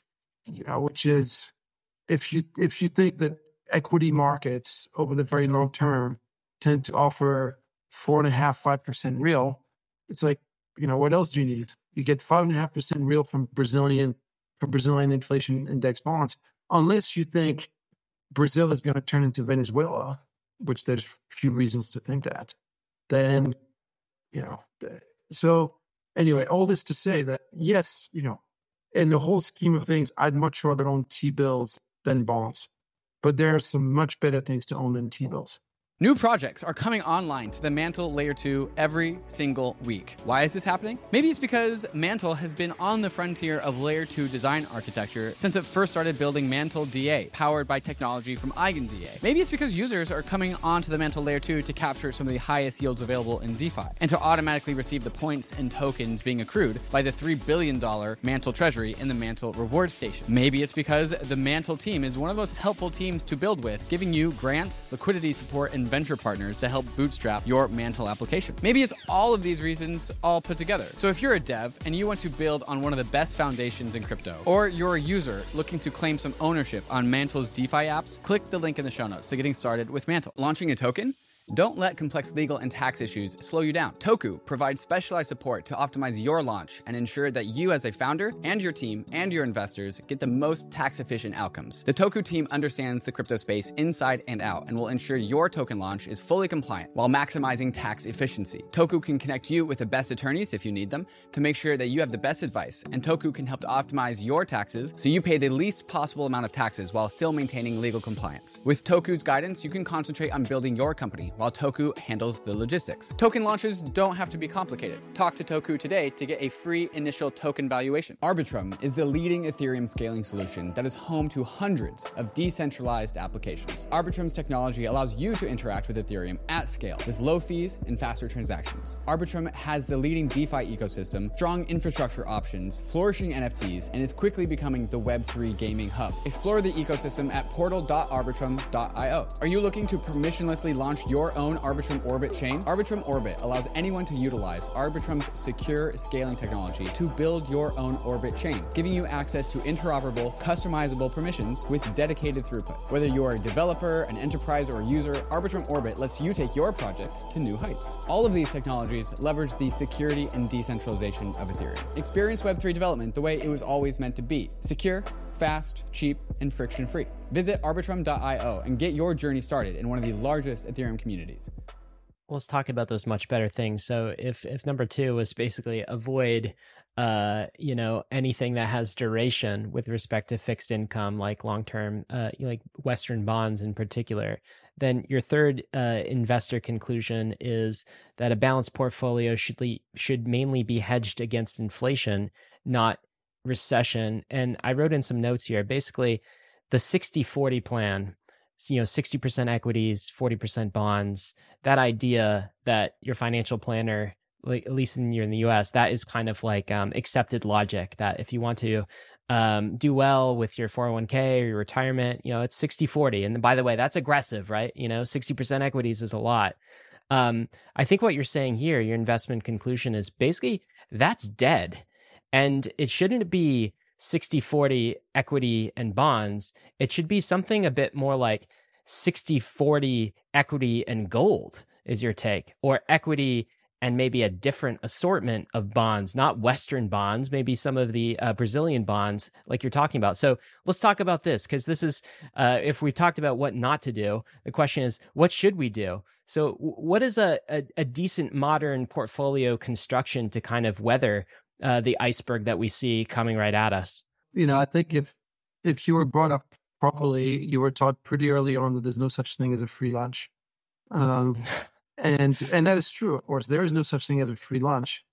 you know, which is, if you if you think that equity markets over the very long term tend to offer four and a half, five percent real, it's like, you know, what else do you need? You get five and a half percent real from Brazilian from Brazilian inflation index bonds, unless you think Brazil is going to turn into Venezuela, which there's few reasons to think that. Then, you know, so anyway, all this to say that yes, you know, in the whole scheme of things, I'd much rather own T-bills than bonds, but there are some much better things to own than T-bills. New projects are coming online to the Mantle Layer two every single week. Why is this happening? Maybe it's because Mantle has been on the frontier of Layer two design architecture since it first started building Mantle D A, powered by technology from EigenDA. Maybe it's because users are coming onto the Mantle Layer two to capture some of the highest yields available in DeFi, and to automatically receive the points and tokens being accrued by the three billion dollars Mantle treasury in the Mantle reward station. Maybe it's because the Mantle team is one of the most helpful teams to build with, giving you grants, liquidity support, and venture partners to help bootstrap your Mantle application. Maybe it's all of these reasons all put together. So if you're a dev and you want to build on one of the best foundations in crypto, or you're a user looking to claim some ownership on Mantle's DeFi apps, click the link in the show notes to getting started with Mantle. Launching a token? Don't let complex legal and tax issues slow you down. Toku provides specialized support to optimize your launch and ensure that you as a founder and your team and your investors get the most tax-efficient outcomes. The Toku team understands the crypto space inside and out and will ensure your token launch is fully compliant while maximizing tax efficiency. Toku can connect you with the best attorneys if you need them to make sure that you have the best advice, and Toku can help to optimize your taxes so you pay the least possible amount of taxes while still maintaining legal compliance. With Toku's guidance, you can concentrate on building your company while Toku handles the logistics. Token launches don't have to be complicated. Talk to Toku today to get a free initial token valuation. Arbitrum is the leading Ethereum scaling solution that is home to hundreds of decentralized applications. Arbitrum's technology allows you to interact with Ethereum at scale with low fees and faster transactions. Arbitrum has the leading DeFi ecosystem, strong infrastructure options, flourishing N F Ts, and is quickly becoming the Web three gaming hub. Explore the ecosystem at portal dot arbitrum dot io. Are you looking to permissionlessly launch your your own Arbitrum Orbit chain? Arbitrum Orbit allows anyone to utilize Arbitrum's secure scaling technology to build your own Orbit chain, giving you access to interoperable, customizable permissions with dedicated throughput. Whether you're a developer, an enterprise, or a user, Arbitrum Orbit lets you take your project to new heights. All of these technologies leverage the security and decentralization of Ethereum. Experience Web three development the way it was always meant to be: secure, fast, cheap, and friction-free. Visit arbitrum dot io and get your journey started in one of the largest Ethereum communities. Well, let's talk about those much better things. So if if number two was basically avoid uh you know anything that has duration with respect to fixed income, like long-term uh like Western bonds in particular, then your third uh investor conclusion is that a balanced portfolio should le- should mainly be hedged against inflation, not recession. And I wrote in some notes here. Basically, the sixty forty plan, you know, sixty percent equities, forty percent bonds, that idea that your financial planner, like at least in, you're in the U S, that is kind of like um, accepted logic, that if you want to um, do well with your four oh one k or your retirement, you know, it's sixty forty. And by the way, that's aggressive, right? You know, sixty percent equities is a lot. Um, I think what you're saying here, your investment conclusion is basically that's dead. And it shouldn't be sixty forty equity and bonds. It should be something a bit more like sixty forty equity and gold is your take, or equity and maybe a different assortment of bonds, not Western bonds, maybe some of the uh, Brazilian bonds like you're talking about. So let's talk about this, because this is, uh, if we've talked about what not to do, the question is, what should we do? So what is a, a, a decent modern portfolio construction to kind of weather Uh, the iceberg that we see coming right at us? You know, I think if if you were brought up properly, you were taught pretty early on that there's no such thing as a free lunch, um, and and that is true. Of course, there is no such thing as a free lunch,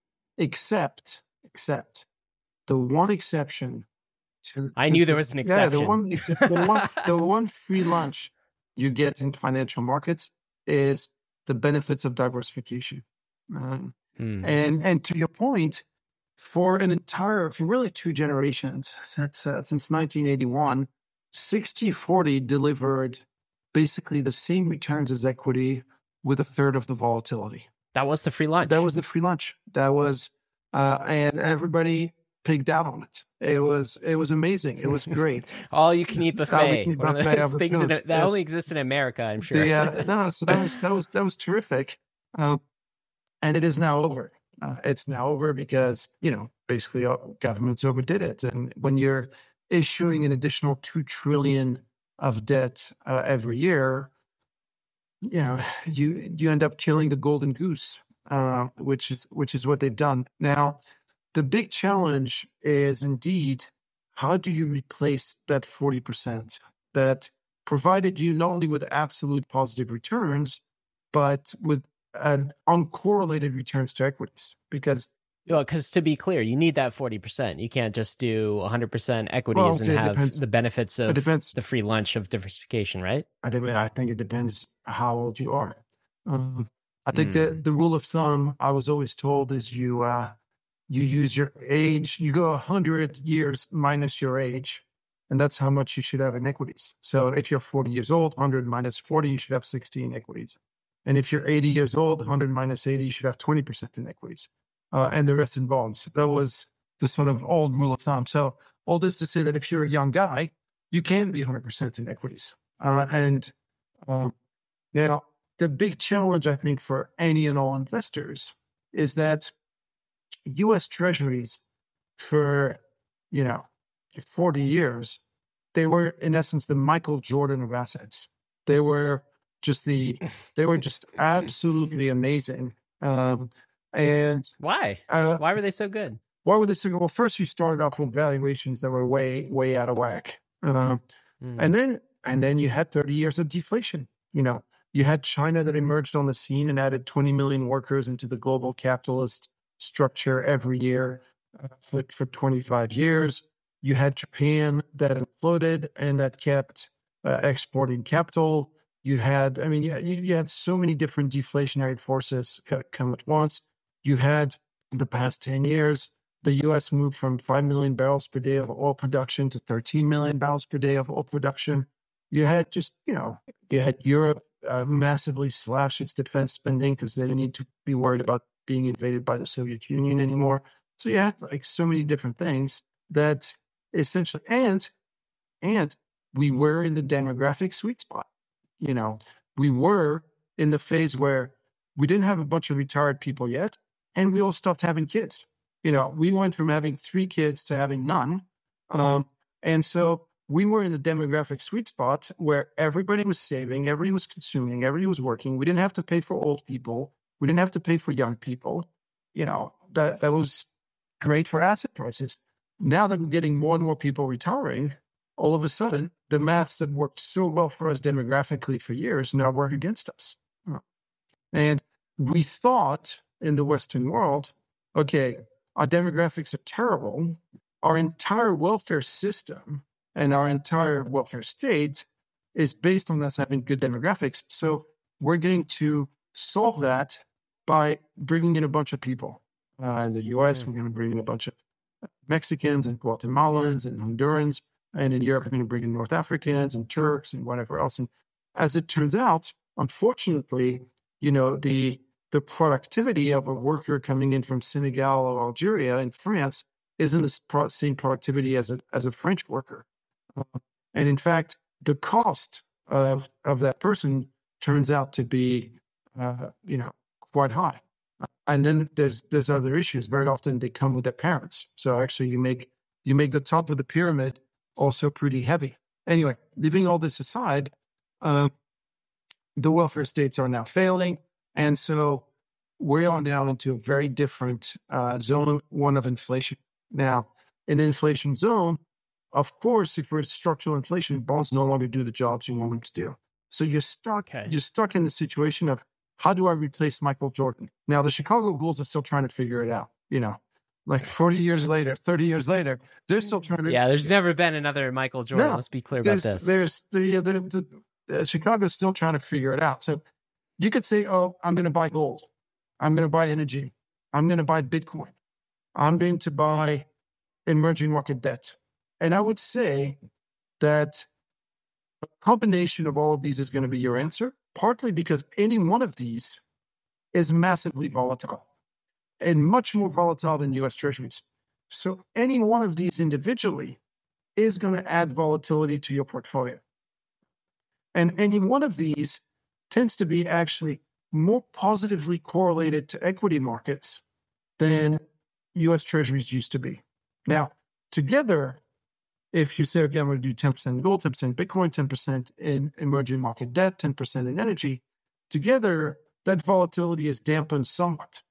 except except the one exception. To, I to, knew there was an exception. Yeah, the one except the one the one free lunch you get in financial markets is the benefits of diversification, um, hmm. and and to your point. For an entire, for really two generations, since, uh, since nineteen eighty-one, sixty forty delivered basically the same returns as equity with a third of the volatility. That was the free lunch. That was the free lunch. That was, uh, and everybody pigged out on it. It was, it was amazing. It was great. All you can eat buffet. Eat One buffet of those things in, that yes. only exists in America, I'm sure. The, uh, no, so that was, that was, that was terrific. Uh, and it is now over. Uh, it's now over because, you know, basically all governments overdid it. And when you're issuing an additional two trillion of debt uh, every year, you know, you you end up killing the golden goose, uh, which is which is what they've done. Now, the big challenge is indeed, how do you replace that forty percent that provided you not only with absolute positive returns, but with and uncorrelated returns to equities? Because well, because to be clear, you need that forty percent. You can't just do one hundred percent equities well, and have depends. the benefits of depends. the free lunch of diversification, right? I think, I think it depends how old you are. Um, I think Mm. the, the rule of thumb I was always told is you uh, you use your age, you go one hundred years minus your age, and that's how much you should have in equities. So if you're forty years old, one hundred minus forty, you should have sixteen equities. And if you're eighty years old, one hundred minus eighty, you should have twenty percent in equities, uh, and the rest in bonds. That was the sort of old rule of thumb. So all this to say that if you're a young guy, you can be one hundred percent in equities. Uh, and um, you know, the big challenge, I think, for any and all investors is that U S Treasuries for, you know, forty years, they were in essence the Michael Jordan of assets. They were just the, they were just absolutely amazing. Um, and why? Uh, why were they so good? Why were they so good? Well, first you started off with valuations that were way, way out of whack. Uh, mm. And then, and then you had thirty years of deflation. You know, you had China that emerged on the scene and added twenty million workers into the global capitalist structure every year uh, for, for twenty-five years. You had Japan that imploded and that kept uh, exporting capital. You had, I mean, you, you had so many different deflationary forces come at once. You had, in the past ten years, the U S moved from five million barrels per day of oil production to thirteen million barrels per day of oil production. You had just, you know, you had Europe uh, massively slash its defense spending because they didn't need to be worried about being invaded by the Soviet Union anymore. So you had like so many different things that essentially, and and we were in the demographic sweet spot. You know, we were in the phase where we didn't have a bunch of retired people yet, and we all stopped having kids. You know, we went from having three kids to having none. Um, and so we were in the demographic sweet spot where everybody was saving, everybody was consuming, everybody was working. We didn't have to pay for old people. We didn't have to pay for young people. You know, that, that was great for asset prices. Now that we're getting more and more people retiring, all of a sudden, the maths that worked so well for us demographically for years now work against us. And we thought in the Western world, okay, our demographics are terrible. Our entire welfare system and our entire welfare state is based on us having good demographics. So we're going to solve that by bringing in a bunch of people. Uh, in the U S, we're going to bring in a bunch of Mexicans and Guatemalans and Hondurans. And in Europe, we're going to bring in North Africans and Turks and whatever else. And as it turns out, unfortunately, you know, the the productivity of a worker coming in from Senegal or Algeria in France isn't the pro- same productivity as a as a French worker. Uh, and in fact, the cost of of that person turns out to be, uh, you know, quite high. And then there's there's other issues. Very often they come with their parents. So actually, you make you make the top of the pyramid also pretty heavy. Anyway, leaving all this aside, uh, the welfare states are now failing. And so we are now into a very different uh, zone, one of inflation. Now, in the inflation zone, of course, if we're at structural inflation, bonds no longer do the jobs you want them to do. So you're stuck, Okay. you're stuck in the situation of, how do I replace Michael Jordan? Now, the Chicago Bulls are still trying to figure it out, you know. Like forty years later, thirty years later, they're still trying to... Yeah, there's never been another Michael Jordan. No, Let's be clear about there's, this. There's, the, the, the, uh, Chicago's still trying to figure it out. So you could say, oh, I'm going to buy gold. I'm going to buy energy. I'm going to buy Bitcoin. I'm going to buy emerging market debt. And I would say that a combination of all of these is going to be your answer, partly because any one of these is massively volatile and much more volatile than U S Treasuries. So any one of these individually is going to add volatility to your portfolio. And any one of these tends to be actually more positively correlated to equity markets than U S Treasuries used to be. Now, together, if you say, okay, I'm going to do ten percent gold, ten percent Bitcoin, ten percent in emerging market debt, ten percent in energy, together, that volatility is dampened somewhat.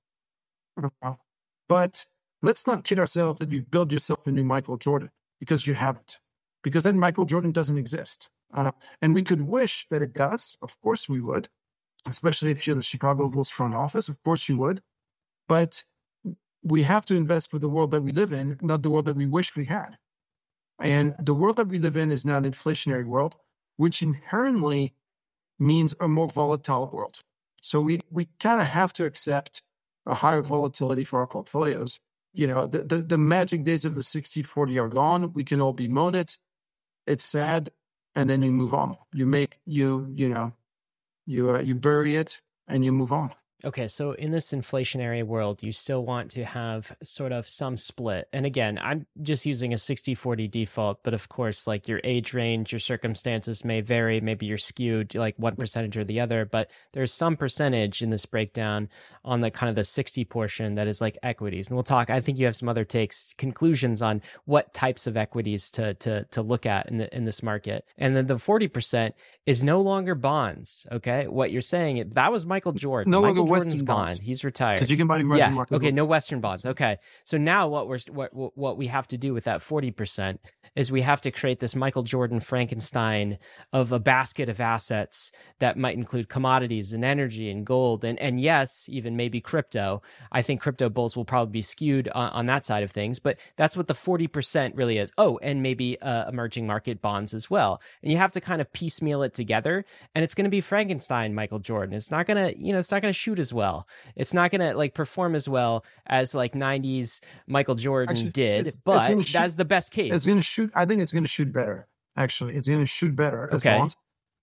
But let's not kid ourselves that you build yourself a new Michael Jordan, because you haven't. Because then Michael Jordan doesn't exist. Uh, and we could wish that it does. Of course we would. Especially if you're the Chicago Bulls front office. Of course you would. But we have to invest for the world that we live in, not the world that we wish we had. And the world that we live in is now an inflationary world, which inherently means a more volatile world. So we, we kind of have to accept a higher volatility for our portfolios. You know, the, the, the magic days of the sixty forty are gone. We can all bemoan it. It's sad. And then you move on. You make, you, you know, you, uh, you bury it and you move on. Okay, so in this inflationary world, you still want to have sort of some split. And again, I'm just using a sixty forty default, but of course, like your age range, your circumstances may vary. Maybe you're skewed like one percentage or the other, but there's some percentage in this breakdown on the kind of the sixty portion that is like equities. And we'll talk, I think you have some other takes, conclusions on what types of equities to to to look at in the in this market. And then the forty percent is no longer bonds, okay? What you're saying, that was Michael Jordan. No Michael longer Jordan's Western gone. bonds. He's retired. Because you can buy emerging Yeah. market Okay. bonds. No Western bonds. Okay. So now what we're what what we have to do with that forty percent is we have to create this Michael Jordan Frankenstein of a basket of assets that might include commodities and energy and gold and and yes, even maybe crypto. I think crypto bulls will probably be skewed on, on that side of things, but that's what the forty percent really is. Oh, and maybe uh, emerging market bonds as well. And you have to kind of piecemeal it together, and it's going to be Frankenstein Michael Jordan. It's not going to, you know, it's not going to shoot as well. It's not going to like perform as well as like nineties Michael Jordan Actually, did, it's- it's but gonna shoot- that's the best case. It's going to shoot. I think it's going to shoot better. Actually, it's going to shoot better as Okay. bonds.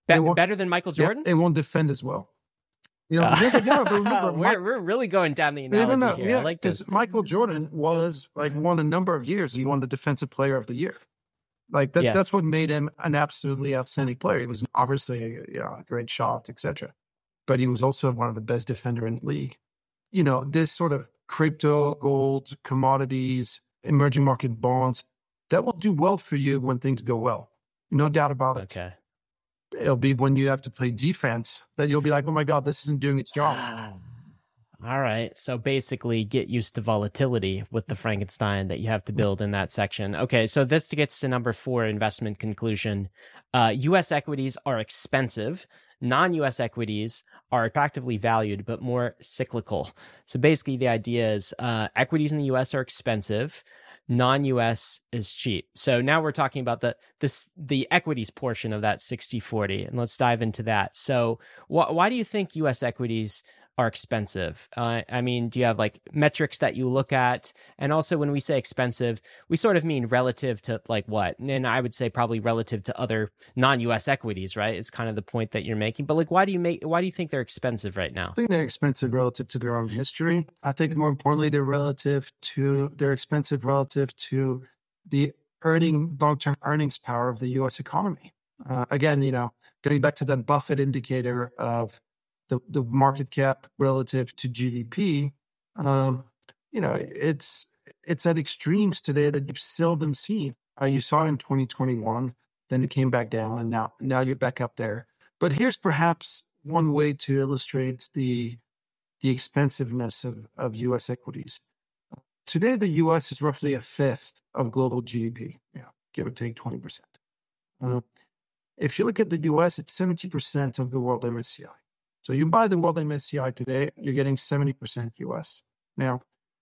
Be- better than Michael Jordan? Yeah, they won't defend as well. You know, Uh, remember, yeah, but remember, we're, Mike, we're really going down the analogy no, no, here. yeah, I like this. because Michael Jordan was like won a number of years. He won the Defensive Player of the Year. Like that, Yes. that's what made him an absolutely outstanding player. He was obviously a, you know, a great shot, et cetera. But he was also one of the best defender in the league. You know, this sort of crypto, gold, commodities, emerging market bonds, that will do well for you when things go well. No doubt about it. Okay. It'll be when you have to play defense that you'll be like, oh my God, this isn't doing its job. All right. So basically get used to volatility with the Frankenstein that you have to build in that section. Okay. So this gets to number four, investment conclusion. Uh, U S equities are expensive. Non-U S equities are attractively valued, but more cyclical. So basically the idea is uh, equities in the U S are expensive. Non-U S is cheap. So now we're talking about the this the equities portion of that sixty forty, and let's dive into that. So wh- why do you think U S equities are expensive? Uh, I mean, do you have like metrics that you look at? And also when we say expensive, we sort of mean relative to like what? And I would say probably relative to other non-U S equities, right? It's kind of the point that you're making. But like, why do you make, why do you think they're expensive right now? I think they're expensive relative to their own history. I think more importantly, they're relative to, they're expensive relative to the earning, long-term earnings power of the U S economy. Uh, again, you know, going back to that Buffett indicator of the, the market cap relative to G D P, um, you know, it's it's at extremes today that you've seldom seen. Uh, you saw it in twenty twenty-one, then it came back down, and now now you're back up there. But here's perhaps one way to illustrate the the expensiveness of, of U S equities. Today, the U S is roughly a fifth of global G D P, yeah, give or take twenty percent. Uh, if you look at the U S, it's seventy percent of the world M S C I. So you buy the world M S C I today, you're getting seventy percent U S. Now,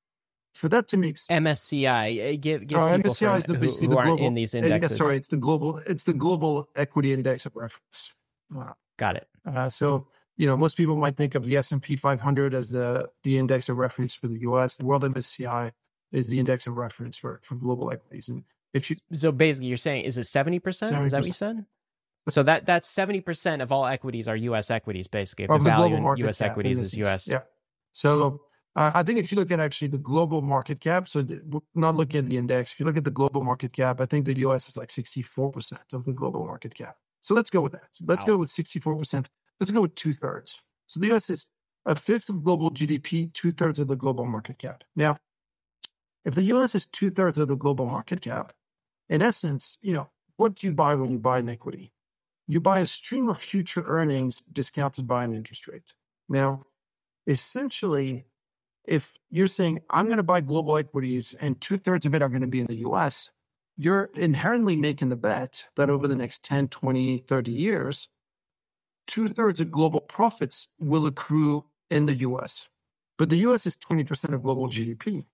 for that to make M S C I, give, give uh, people M S C I from, is the, who, basically who the aren't global, in these uh, indexes. yeah, sorry, it's the global, it's the global equity index of reference. Uh, Got it. Uh, so, you know, most people might think of the S and P five hundred as the, the index of reference for the U S. The world M S C I is the index of reference for, for global equities. And if you, So basically you're saying, is it seventy percent? seventy percent. Is that what you said? So that that's seventy percent of all equities are U S equities, basically. If of the the value global in market U S cap, equities in is essence. U S. Yeah. So uh, I think if you look at actually the global market cap, so the, we're not looking at the index, if you look at the global market cap, I think the U S is like sixty-four percent of the global market cap. So let's go with that. Let's Wow. go with sixty-four percent. Let's go with two thirds. So the U S is a fifth of global G D P, two thirds of the global market cap. Now, if the U S is two thirds of the global market cap, in essence, you know, what do you buy when you buy an equity? You buy a stream of future earnings discounted by an interest rate. Now, essentially, if you're saying, I'm going to buy global equities and two thirds of it are going to be in the U S, you're inherently making the bet that over the next ten, twenty, thirty years, two thirds of global profits will accrue in the U S. But the U S is twenty percent of global G D P.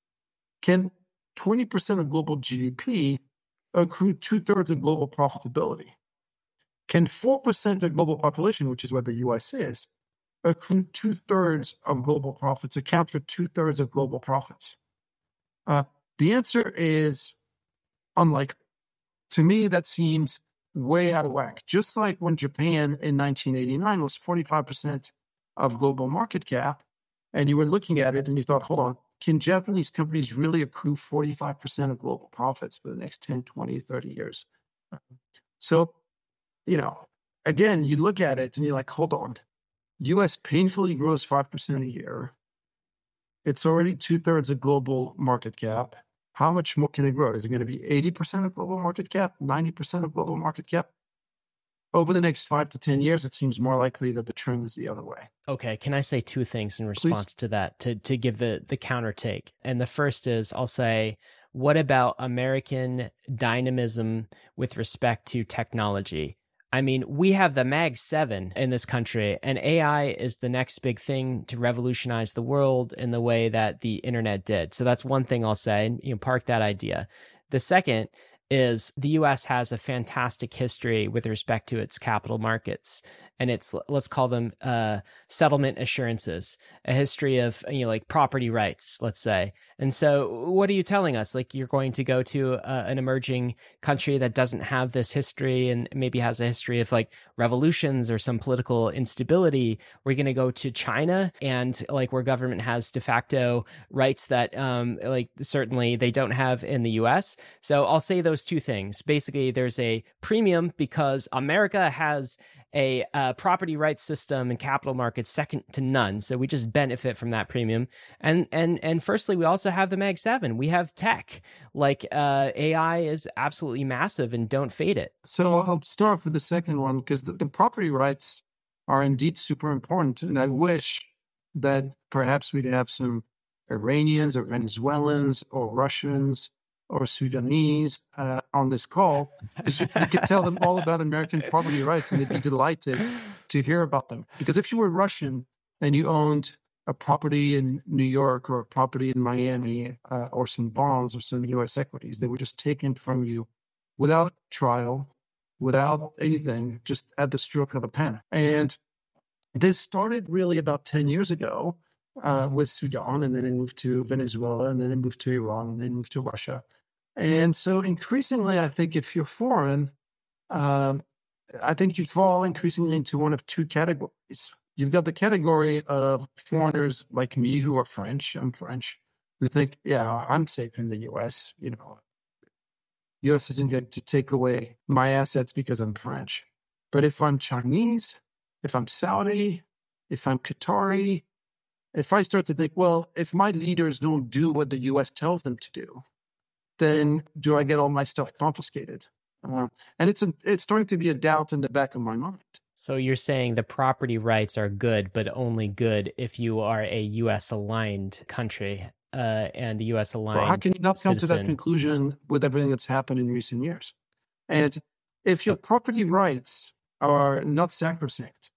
Can twenty percent of global G D P accrue two thirds of global profitability? Can four percent of global population, which is what the U S is, accrue two thirds of global profits, account for two thirds of global profits? Uh, the answer is unlikely. To me, that seems way out of whack. Just like when Japan in nineteen eighty-nine was forty-five percent of global market cap, and you were looking at it and you thought, hold on, can Japanese companies really accrue forty-five percent of global profits for the next ten, twenty, thirty years? So, you know, again, you look at it and you're like, hold on, U S painfully grows five percent a year. It's already two thirds of global market cap. How much more can it grow? Is it going to be eighty percent of global market cap, ninety percent of global market cap? Over the next five to ten years, it seems more likely that the trend is the other way. Okay, can I say two things in response Please. to that to to give the the counter take? And the first is I'll say, what about American dynamism with respect to technology? I mean, we have the Mag seven in this country, and A I is the next big thing to revolutionize the world in the way that the internet did. So that's one thing I'll say, and you know, park that idea. The second is the U S has a fantastic history with respect to its capital markets. and it's, let's call them uh, settlement assurances, a history of, you know, like property rights, let's say. And so what are you telling us? Like, you're going to go to uh, an emerging country that doesn't have this history and maybe has a history of like revolutions or some political instability. We're going to go to China, and like where government has de facto rights that um, like certainly they don't have in the U S. So I'll say those two things. Basically, there's a premium because America has a uh, property rights system and capital markets second to none. So we just benefit from that premium. And and and firstly, we also have the Mag seven. We have tech. Like uh, A I is absolutely massive, and don't fade it. So I'll start with the second one, because the, the property rights are indeed super important. And I wish that perhaps we'd have some Iranians or Venezuelans or Russians or Sudanese uh, on this call, because you, you could tell them all about American property rights and they'd be delighted to hear about them. Because if you were Russian and you owned a property in New York or a property in Miami uh, or some bonds or some U S equities, they were just taken from you without trial, without anything, just at the stroke of a pen. And this started really about ten years ago uh, with Sudan, and then it moved to Venezuela, and then it moved to Iran, and then it moved to Russia. And so increasingly, I think if you're foreign, um, I think you fall increasingly into one of two categories. You've got the category of foreigners like me who are French. I'm French. Who think, yeah, I'm safe in the U S. You know, U S isn't going to take away my assets because I'm French. But if I'm Chinese, if I'm Saudi, if I'm Qatari, if I start to think, well, if my leaders don't do what the U S tells them to do, then do I get all my stuff confiscated? Uh, and it's a, it's starting to be a doubt in the back of my mind. So you're saying the property rights are good, but only good if you are a U S aligned country uh, and a U S aligned. Well, how can you not come citizen? to that conclusion with everything that's happened in recent years? And if your property rights are not sacrosanct,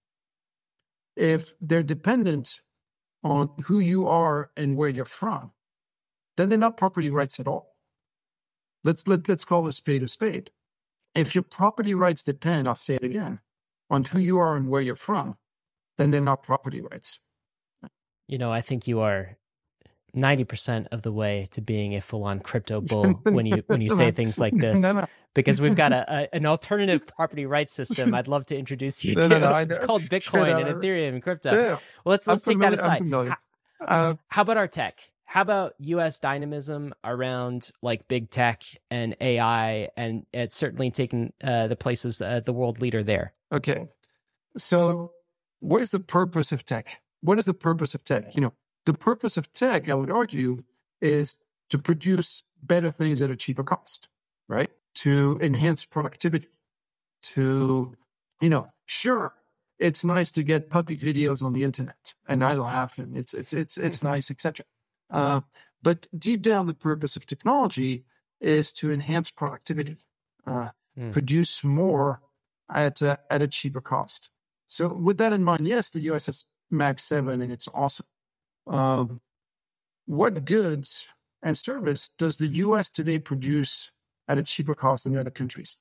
if they're dependent on who you are and where you're from, then they're not property rights at all. Let's let, let's call a spade a spade. If your property rights depend, I'll say it again, on who you are and where you're from, then they're not property rights. You know, I think you are ninety percent of the way to being a full-on crypto bull when you when you say things like this. No, no. Because we've got a, a an alternative property rights system I'd love to introduce you to. No, no, no, it's called Bitcoin and Ethereum and crypto. Yeah. Well, let's let's I'm take familiar, that aside. How, uh, how about our tech? How about U S dynamism around like big tech and A I, and it's certainly taken uh, the places uh, the world leader there? Okay, so what is the purpose of tech? What is the purpose of tech? You know, the purpose of tech, I would argue, is to produce better things at a cheaper cost, right? To enhance productivity, to, you know, sure, it's nice to get puppy videos on the internet, and I laugh, and it's it's it's it's nice, et cetera. Uh, but deep down, the purpose of technology is to enhance productivity, uh, mm. produce more at a, at a cheaper cost. So with that in mind, yes, the U S has Mag seven, and it's awesome. Um, what goods and service does the U S today produce at a cheaper cost than other countries?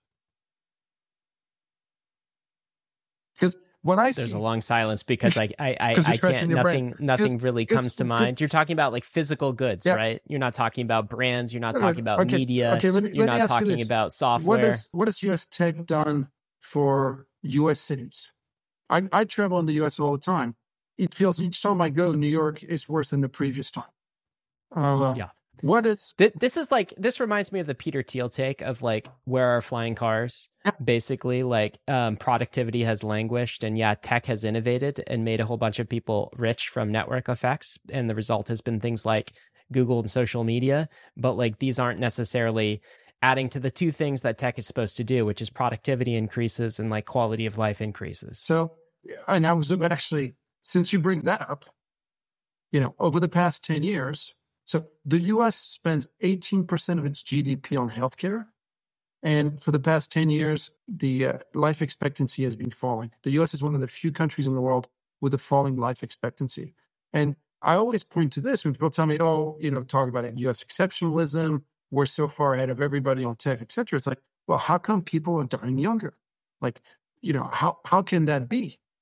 Because what I see, there's a long silence because I I I, I can't nothing nothing really comes to mind. You're talking about like physical goods, yeah. right? You're not talking about brands. You're not talking about okay. media. Okay, let me, you're let not talking you about software. What is what has U S tech done for U S cities? I, I travel in the U S all the time. It feels each time I go, New York is worse than the previous time. Uh, yeah. What is Th- this is like this reminds me of the Peter Thiel take of like, where are flying cars? Basically, like um, productivity has languished, and yeah, tech has innovated and made a whole bunch of people rich from network effects, and the result has been things like Google and social media. But like, these aren't necessarily adding to the two things that tech is supposed to do, which is productivity increases and like quality of life increases. So, and I was actually, since you bring that up, you know, over the past ten years. So the U S spends eighteen percent of its G D P on healthcare. And for the past ten years, the uh, life expectancy has been falling. The U S is one of the few countries in the world with a falling life expectancy. And I always point to this when people tell me, oh, you know, talk about U S exceptionalism, we're so far ahead of everybody on tech, et cetera. It's like, well, how come people are dying younger? Like, you know, how, how can that be?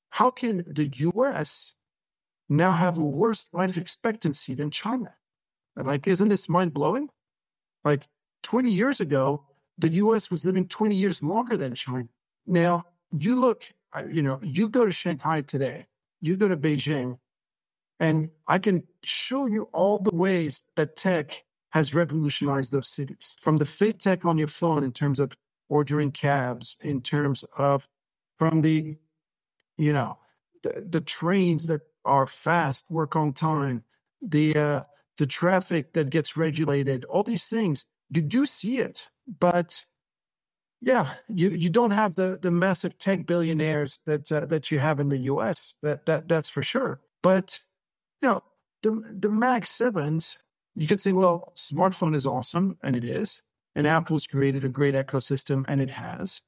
how can the U S now have a worse life expectancy than China? Like, isn't this mind blowing? Like twenty years ago, the U S was living twenty years longer than China. Now, you look, you know, you go to Shanghai today, you go to Beijing, and I can show you all the ways that tech has revolutionized those cities. From the fake tech on your phone in terms of ordering cabs, in terms of from the, you know, the, the trains that are fast, work on time, the uh, the traffic that gets regulated, all these things, you do see it. But yeah, you, you don't have the, the massive tech billionaires that uh, that you have in the U S. That that that's for sure. But you know, the the Max sevens, you could say, well, smartphone is awesome, and it is. And Apple's created a great ecosystem, and it has.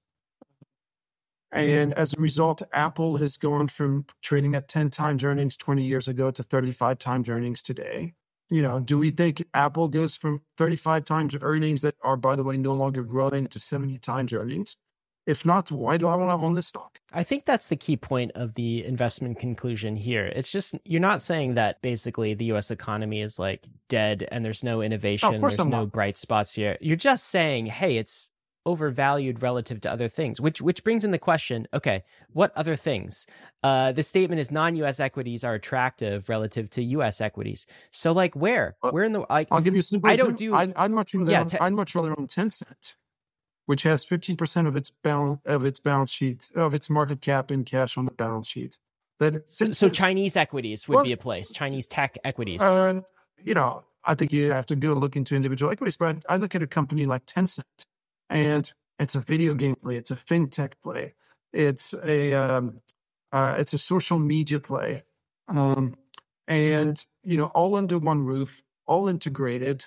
And as a result, Apple has gone from trading at ten times earnings twenty years ago to thirty-five times earnings today. You know, do we think Apple goes from thirty-five times earnings that are, by the way, no longer growing to seventy times earnings? If not, why do I want to own this stock? I think that's the key point of the investment conclusion here. It's just, you're not saying that basically the U S economy is like dead and there's no innovation, No, there's I'm no not. bright spots here. You're just saying, hey, it's overvalued relative to other things, which which brings in the question, okay, what other things? Uh, the statement is non-U S equities are attractive relative to U S equities. So like where? Well, where in the... Like, I'll give you a simple I don't example. do... I'd, I'd, much rather Yeah, own, te- I'd much rather own Tencent, which has fifteen percent of its balance of its balance sheet, of its market cap in cash on the balance sheet. That So, so Chinese equities would Well, be a place, Chinese tech equities. Uh, you know, I think you have to go look into individual equities, but I look at a company like Tencent, and it's a video game play, it's a fintech play, it's a um, uh, it's a social media play, um, and you know, all under one roof, all integrated,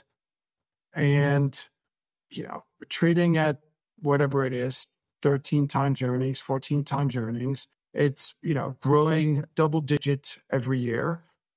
and you know, trading at whatever it is, thirteen times earnings, fourteen times earnings. It's, you know, growing double digit every year.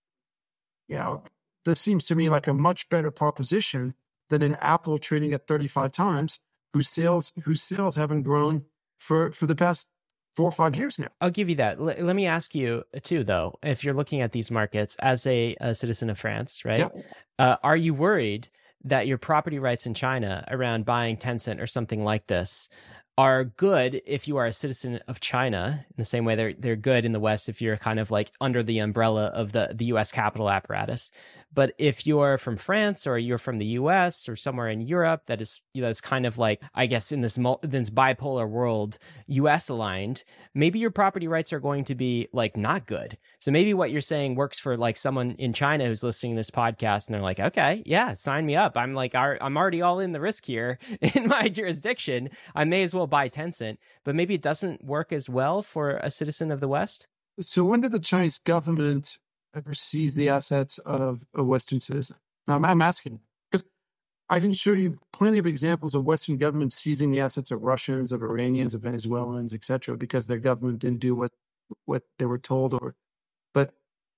You know, this seems to me like a much better proposition than an Apple trading at thirty-five times, whose sales whose sales haven't grown for, for the past four or five years now. I'll give you that. L- let me ask you too, though, if you're looking at these markets as a, a citizen of France, right? Yeah. Uh, are you worried that your property rights in China around buying Tencent or something like this are good if you are a citizen of China, in the same way they're they're good in the West if you're kind of like under the umbrella of the, the U S capital apparatus. But if you're from France or you're from the U S or somewhere in Europe that is, you know, it's kind of like, I guess in this, mul- this bipolar world, U S aligned, maybe your property rights are going to be like not good. So maybe what you're saying works for like someone in China who's listening to this podcast and they're like, okay, yeah, sign me up. I'm like, I'm already all in the risk here in my jurisdiction. I may as well buy Tencent, but maybe it doesn't work as well for a citizen of the West. So when did the Chinese government ever seize the assets of a Western citizen? Now, I'm, I'm asking, because I can show you plenty of examples of Western governments seizing the assets of Russians, of Iranians, of Venezuelans, et cetera, because their government didn't do what, what they were told. Or, but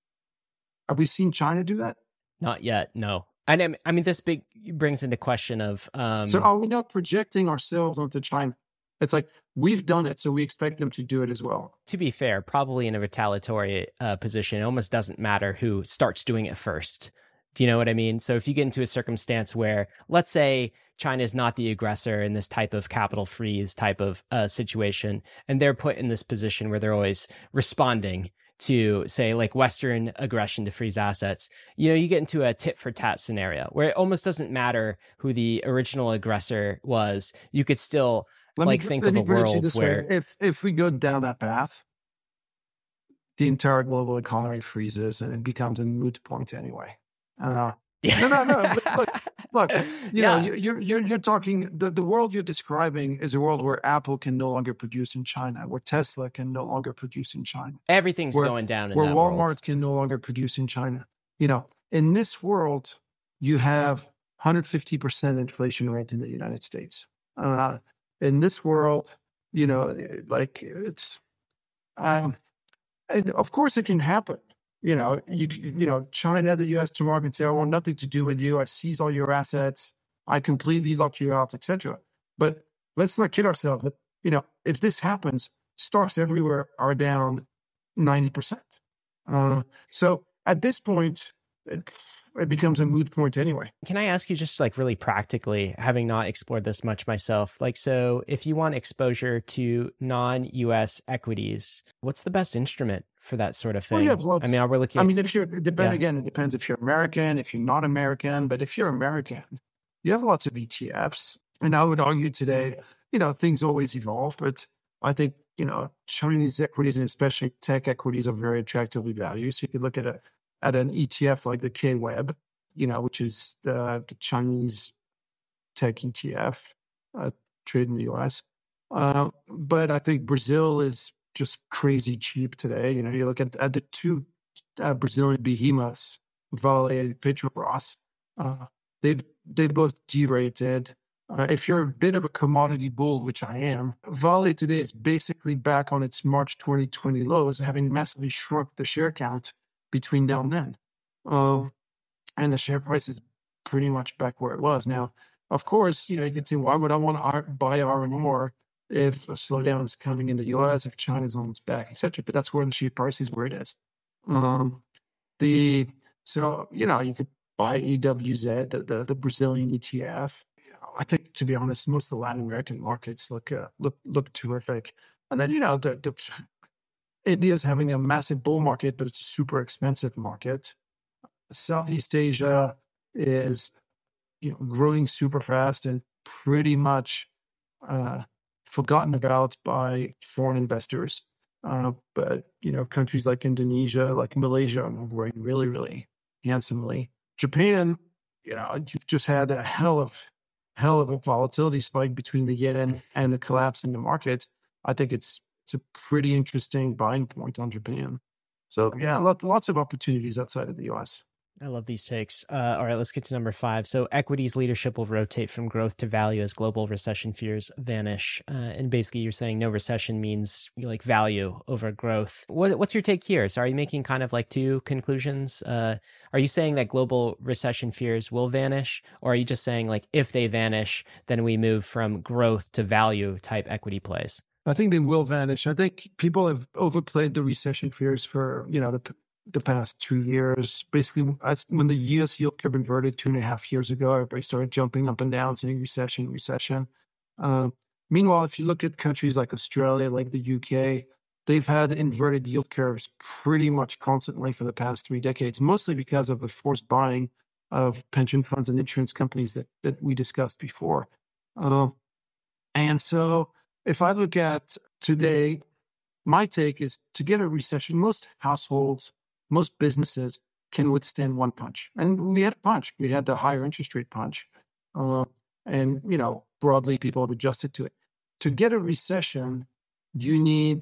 have we seen China do that? Not yet, no. And I mean, this big brings into question of... Um, so are we not projecting ourselves onto China? It's like, we've done it, so we expect them to do it as well. To be fair, probably in a retaliatory uh, position, it almost doesn't matter who starts doing it first. Do you know what I mean? So if you get into a circumstance where, let's say, China is not the aggressor in this type of capital freeze type of uh, situation, and they're put in this position where they're always responding to, say, like Western aggression to freeze assets, you know, you get into a tit for tat scenario where it almost doesn't matter who the original aggressor was. You could still... Let like me, think let of me a put it to you world this where way. if if we go down that path, the entire global economy freezes and it becomes a moot point anyway. Uh, no, no, no. Look, look. You Yeah. know, you- you're you're you're talking. The, the world you're describing is a world where Apple can no longer produce in China, where Tesla can no longer produce in China, everything's where- going down in where that Walmart world. can no longer produce in China. You know, in this world, you have one hundred fifty percent inflation rate in the United States. Uh, in this world, you know, like it's, um, and of course it can happen. You know, you you know, China, the U S tomorrow can say, "I want nothing to do with you. I seize all your assets. I completely lock you out," et cetera. But let's not kid ourselves that, you know, if this happens, stocks everywhere are down ninety percent. Uh, so at this point, it, it becomes a moot point anyway. Can I ask you just like really practically, having not explored this much myself, like, so if you want exposure to non-U S equities, what's the best instrument for that sort of thing? Well, you have lots. I mean, are we looking at, I mean, if you're, it depends, Yeah. again, it depends if you're American, if you're not American, but if you're American, you have lots of E T Fs. And I would argue today, you know, things always evolve, but I think, you know, Chinese equities and especially tech equities are very attractively valued. So you could look at a at an E T F like the K W E B, you know, which is uh, the Chinese tech E T F, uh, traded in the U S. Uh, but I think Brazil is just crazy cheap today. You know, you look at, at the two uh, Brazilian behemoths, Vale and Petrobras, uh, they've they both derated. Uh, if you're a bit of a commodity bull, which I am, Vale today is basically back on its March twenty twenty lows, having massively shrunk the share count between now and then. Uh, and the share price is pretty much back where it was. Now, of course, you know, you can say, why would I want to buy iron ore if a slowdown is coming in the U S, if China's on its back, et cetera? But that's where the share price is where it is. Um, the So, you know, you could buy E W Z, the, the, the Brazilian E T F. I think, to be honest, most of the Latin American markets look uh, look look terrific. And then, you know, the, the, India's having a massive bull market, but it's a super expensive market. Southeast Asia is, you know, growing super fast and pretty much uh, forgotten about by foreign investors. Uh, but, you know, countries like Indonesia, like Malaysia are growing really, really handsomely. Japan, you know, you've just had a hell of hell of a volatility spike between the yen and the collapse in the markets. I think it's it's a pretty interesting buying point on Japan. So yeah, lots lots of opportunities outside of the U S. I love these takes. Uh, all right, let's get to number five. So equities leadership will rotate from growth to value as global recession fears vanish. Uh, and basically you're saying no recession means you like value over growth. What, what's your take here? So are you making kind of like two conclusions? Uh, are you saying that global recession fears will vanish? Or are you just saying like if they vanish, then we move from growth to value type equity plays? I think they will vanish. I think people have overplayed the recession fears for, you know, the the past two years. Basically, when the U S yield curve inverted two and a half years ago, everybody started jumping up and down saying recession, recession. Uh, meanwhile, if you look at countries like Australia, like the U K, they've had inverted yield curves pretty much constantly for the past three decades, mostly because of the forced buying of pension funds and insurance companies that, that we discussed before. Uh, and so if I look at today, my take is to get a recession, most households, most businesses can withstand one punch. And we had a punch. We had the higher interest rate punch. Uh, and, you know, broadly, people have adjusted to it. To get a recession, you need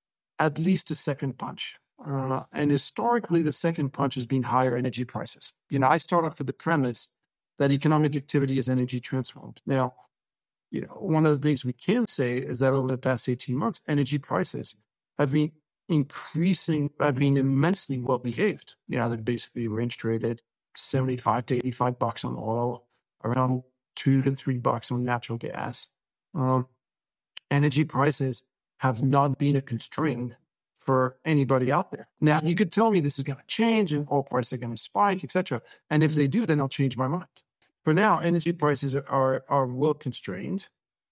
at least a second punch. Uh, and historically, the second punch has been higher energy prices. You know, I start off with the premise that economic activity is energy transformed. Now, you know, one of the things we can say is that over the past eighteen months, energy prices have been increasing, have been immensely well behaved. You know, they've basically range traded seventy-five to eighty-five bucks on oil, around two to three bucks on natural gas. Um, energy prices have not been a constraint for anybody out there. Now, you could tell me this is going to change and oil prices are going to spike, et cetera. And if they do, then I'll change my mind. For now, energy prices are are, are well constrained,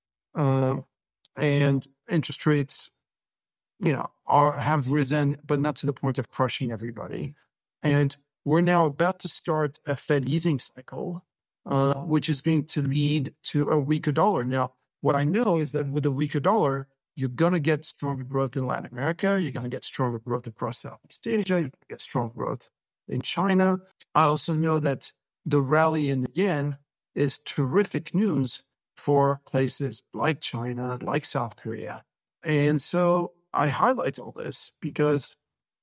um, and interest rates, you know, are have risen, but not to the point of crushing everybody. And we're now about to start a Fed easing cycle, uh, which is going to lead to a weaker dollar. Now, what I know is that with a weaker dollar, you're going to get stronger growth in Latin America. You're going to get stronger growth across Southeast Asia. You're going to get strong growth in China. I also know that the rally in the yen is terrific news for places like China, like South Korea. And so I highlight all this because,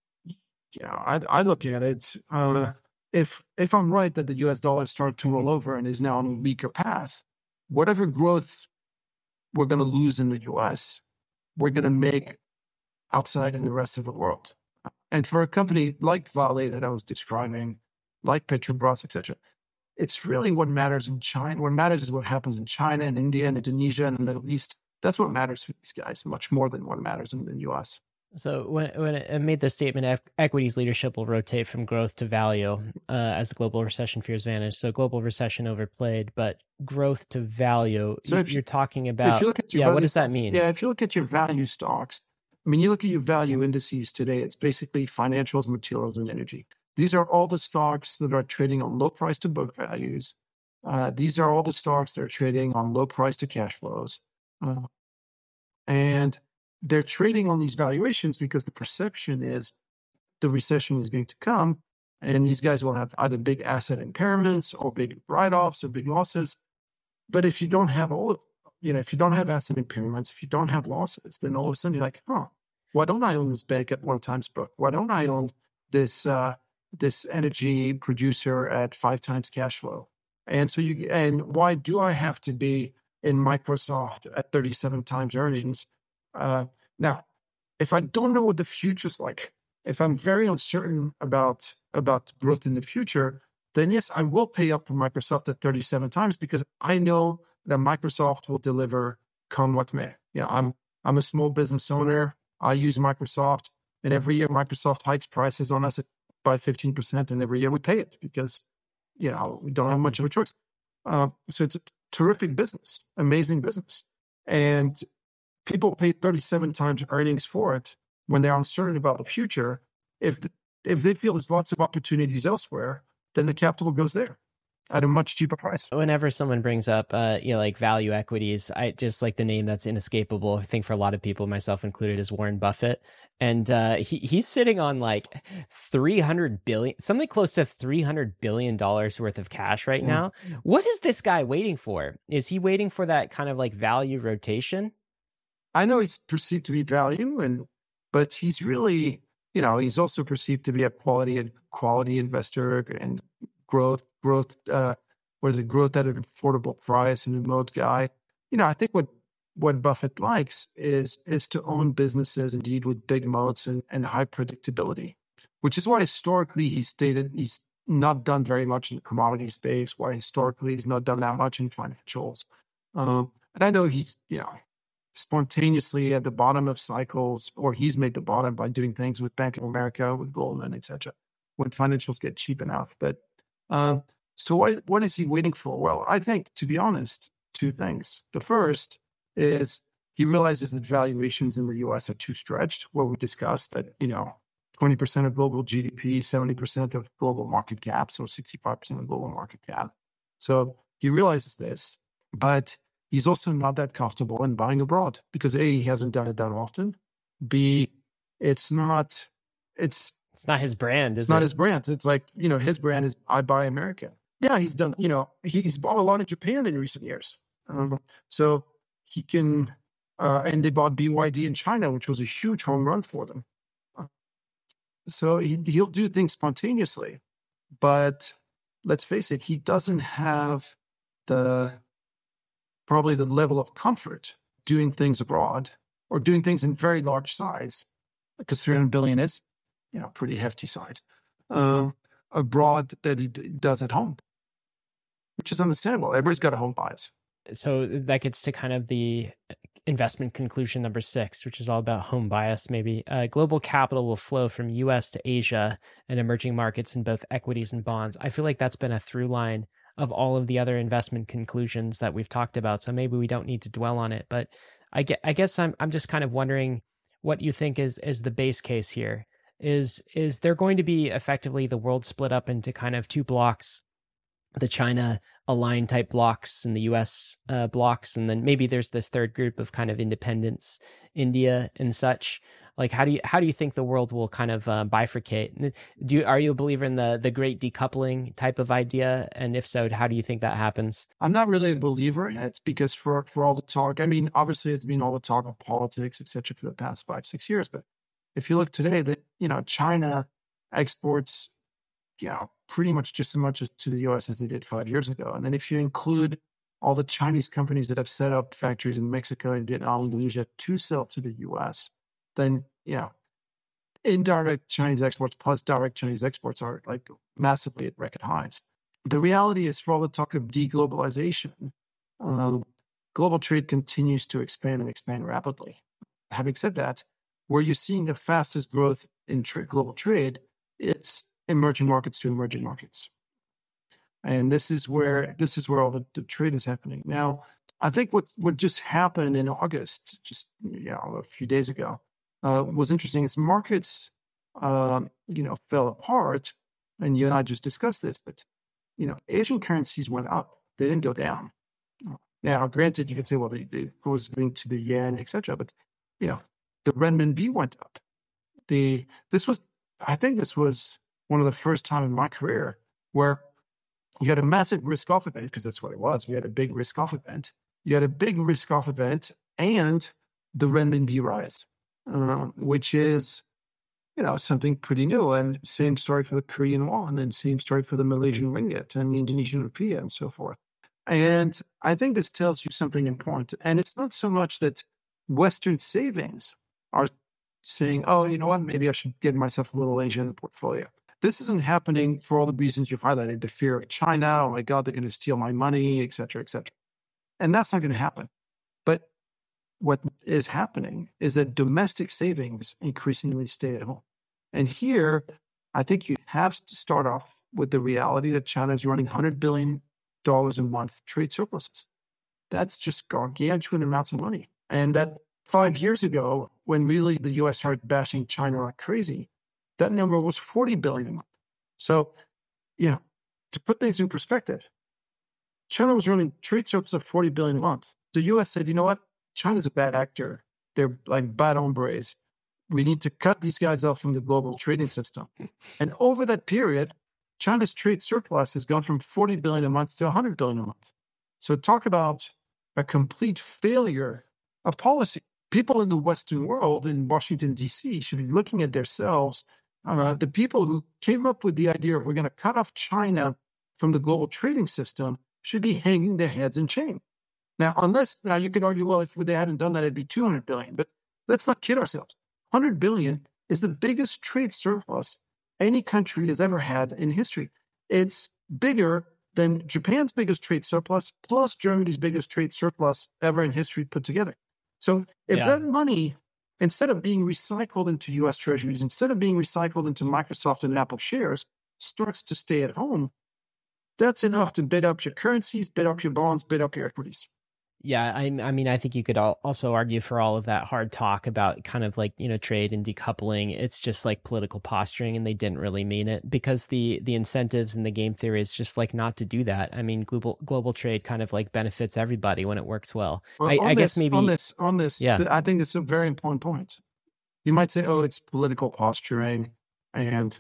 you know, I, I look at it, uh, if if I'm right that the U S dollar started to roll over and is now on a weaker path, whatever growth we're going to lose in the U S, we're going to make outside in the rest of the world. And for a company like Vale that I was describing, like Petrobras, et cetera, it's really what matters in China. What matters is what happens in China and India and Indonesia and the Middle East. That's what matters for these guys, much more than what matters in the U S. So when when it made the statement, "Equ- equities leadership will rotate from growth to value uh, as the global recession fears vanish." So global recession overplayed, but growth to value. So y- if you You're talking if you about, look at your yeah. What value does that stocks, mean? yeah, if you look at your value stocks, I mean, you look at your value indices today, it's basically financials, materials, and energy. These are all the stocks that are trading on low price to book values. Uh, these are all the stocks that are trading on low price to cash flows. Uh, and they're trading on these valuations because the perception is the recession is going to come, and these guys will have either big asset impairments or big write-offs or big losses. But if you don't have all of, you know, if you don't have asset impairments, if you don't have losses, then all of a sudden you're like, huh, why don't I own this bank at one times book? Why don't I own this uh, this energy producer at five times cash flow? And so you, and why do I have to be in Microsoft at thirty-seven times earnings? Uh, now, if I don't know what the future's like, if I'm very uncertain about about growth in the future, then yes, I will pay up for Microsoft at thirty-seven times because I know that Microsoft will deliver come what may. Yeah, I'm I'm a small business owner. I use Microsoft, and every year Microsoft hikes prices on us by fifteen percent, and every year we pay it because you know we don't have much of a choice. Uh, so it's a terrific business, amazing business, and people pay thirty-seven times earnings for it when they're uncertain about the future. If the, if they feel there's lots of opportunities elsewhere, then the capital goes there at a much cheaper price. Whenever someone brings up, uh, you know, like value equities, I just like the name that's inescapable. I think for a lot of people, myself included, is Warren Buffett, and uh, he he's sitting on like three hundred billion, something close to three hundred billion dollars worth of cash right Mm. now. What is this guy waiting for? Is he waiting for that kind of like value rotation? I know he's perceived to be value, and but he's really, you know, he's also perceived to be a quality and quality investor and growth, growth. Uh, what is it? Growth at an affordable price and a mode guy. You know, I think what what Buffett likes is is to own businesses indeed with big moats and, and high predictability, which is why historically he stated he's not done very much in the commodity space. Why historically he's not done that much in financials. Um, and I know he's, you know, spontaneously at the bottom of cycles, or he's made the bottom by doing things with Bank of America, with Goldman, et cetera, when financials get cheap enough. But um, so what, what is he waiting for? Well, I think, to be honest, two things. The first is he realizes that valuations in the U S are too stretched, where we discussed that, you know, twenty percent of global G D P, seventy percent of global market cap, so sixty-five percent of global market cap. So he realizes this, but he's also not that comfortable in buying abroad because A, he hasn't done it that often. B, it's not, it's, It's not his brand, is it's not it? his brand. It's like, you know, his brand is I Buy America. Yeah, he's done, you know, he, he's bought a lot in Japan in recent years. Um, so he can, uh, and they bought B Y D in China, which was a huge home run for them. Uh, So he, he'll do things spontaneously, but let's face it, he doesn't have the, probably the level of comfort doing things abroad or doing things in very large size, because three hundred billion is, you know, pretty hefty size, um, abroad that he d- does at home, which is understandable. Everybody's got a home bias. So that gets to kind of the investment conclusion number six, which is all about home bias, maybe. Uh, global capital will flow from U S to Asia and emerging markets in both equities and bonds. I feel like that's been a through line of all of the other investment conclusions that we've talked about. So maybe we don't need to dwell on it. But I, get, I guess I'm I'm just kind of wondering what you think is is the base case here. Is is there going to be effectively the world split up into kind of two blocks, the China aligned type blocks and the U S uh, blocks, and then maybe there's this third group of kind of independents, India and such? Like, how do you how do you think the world will kind of uh, bifurcate? Do you, are you a believer in the the great decoupling type of idea? And if so, how do you think that happens? I'm not really a believer in it because for, for all the talk, I mean, obviously it's been all the talk of politics, et cetera, for the past five, six years. But if you look today, that, you know, China exports, you know, pretty much just as much as to the U S as they did five years ago. And then if you include all the Chinese companies that have set up factories in Mexico and Vietnam, Indonesia to sell to the U S, then, you know, indirect Chinese exports plus direct Chinese exports are like massively at record highs. The reality is, for all the talk of deglobalization, um, global trade continues to expand and expand rapidly. Having said that, where you're seeing the fastest growth in tra- global trade, it's emerging markets to emerging markets. And this is where this is where all the, the trade is happening. Now, I think what what just happened in August, just you know, a few days ago, uh, was interesting. Is markets, um, you know, fell apart, and you and I just discussed this. But you know, Asian currencies went up; they didn't go down. Now, granted, you could say, well, they, they goes linked to the yen, et cetera. But you know, the renminbi went up. The this was, I think, this was one of the first time in my career where you had a massive risk-off event, because that's what it was. We had a big risk-off event. You had a big risk-off event and the renminbi rise, uh, which is, you know, something pretty new. And same story for the Korean won, and same story for the Malaysian ringgit and the Indonesian rupiah and so forth. And I think this tells you something important. And it's not so much that Western savings are saying, oh, you know what, maybe I should get myself a little Asia in the portfolio. This isn't happening for all the reasons you've highlighted, the fear of China, oh my God, they're going to steal my money, et cetera, et cetera. And that's not going to happen. But what is happening is that domestic savings increasingly stay at home. And here, I think you have to start off with the reality that China is running one hundred billion dollars a month trade surpluses. That's just gargantuan amounts of money. And that five years ago, when really the U S started bashing China like crazy, that number was forty billion dollars a month. So, you know, to put things in perspective, China was running trade surplus of forty billion dollars a month. The U S said, you know what? China's a bad actor. They're like bad hombres. We need to cut these guys off from the global trading system. And over that period, China's trade surplus has gone from forty billion dollars a month to one hundred billion dollars a month. So talk about a complete failure of policy. People in the Western world, in Washington, D C, should be looking at themselves. Uh, the people who came up with the idea of we're going to cut off China from the global trading system should be hanging their heads in shame. Now, unless, now you could argue, well, if they hadn't done that, it'd be two hundred billion dollars. But let's not kid ourselves. one hundred billion dollars is the biggest trade surplus any country has ever had in history. It's bigger than Japan's biggest trade surplus, plus Germany's biggest trade surplus ever in history put together. So if Yeah. that money, instead of being recycled into U S treasuries, instead of being recycled into Microsoft and Apple shares, starts to stay at home, that's enough to bid up your currencies, bid up your bonds, bid up your equities. Yeah, I, I mean, I think you could al- also argue for all of that hard talk about kind of like, you know, trade and decoupling. It's just like political posturing, and they didn't really mean it, because the the incentives and the game theory is just like not to do that. I mean, global global trade kind of like benefits everybody when it works well. Well, I, on I this, guess maybe on this, on this, Yeah. I think it's a very important point. You might say, "Oh, it's political posturing, and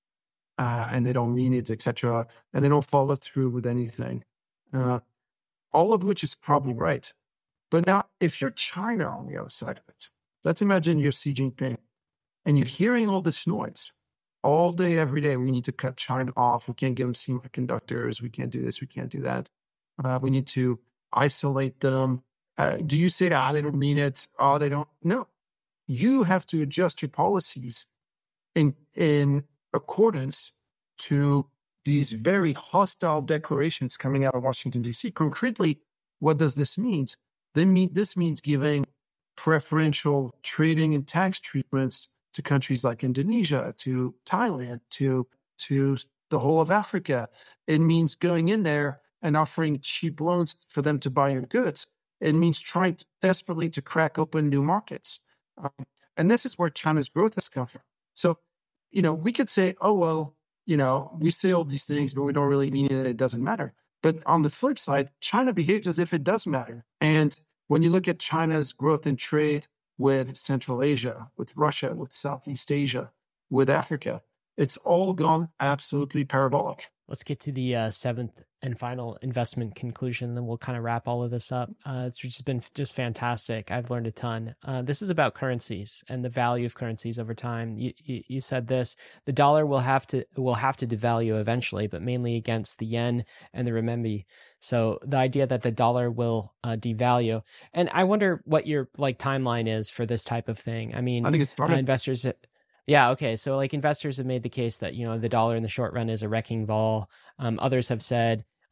uh, and they don't mean it, et cetera, and they don't follow through with anything." Uh, all of which is probably right. But now, if you're China on the other side of it, let's imagine you're Xi Jinping, and you're hearing all this noise all day, every day. We need to cut China off. We can't give them semiconductors. We can't do this. We can't do that. Uh, we need to isolate them. Uh, do you say, ah, they don't mean it? Oh, they don't? No. You have to adjust your policies in in accordance to these very hostile declarations coming out of Washington, D C. Concretely, what does this mean? They mean this means giving preferential trading and tax treatments to countries like Indonesia, to Thailand, to to the whole of Africa. It means going in there and offering cheap loans for them to buy your goods. It means trying to, desperately to crack open new markets. Um, and this is where China's growth has come from. So, you know, we could say, oh, well, you know, we say all these things, but we don't really mean it. It doesn't matter. But on the flip side, China behaves as if it does matter. And when you look at China's growth in trade with Central Asia, with Russia, with Southeast Asia, with Africa, it's all gone absolutely parabolic. Let's get to the uh, seventh and final investment conclusion, then we'll kind of wrap all of this up. Uh, it's just been just fantastic. I've learned a ton. Uh, this is about currencies and the value of currencies over time. You, you, you said this: the dollar will have to will have to devalue eventually, but mainly against the yen and the renminbi. So the idea that the dollar will uh, devalue, and I wonder what your like timeline is for this type of thing. I mean, I think it started. Uh, investors. Yeah. Okay. So like investors have made the case that, you know, the dollar in the short run is a wrecking ball. Um, others have said,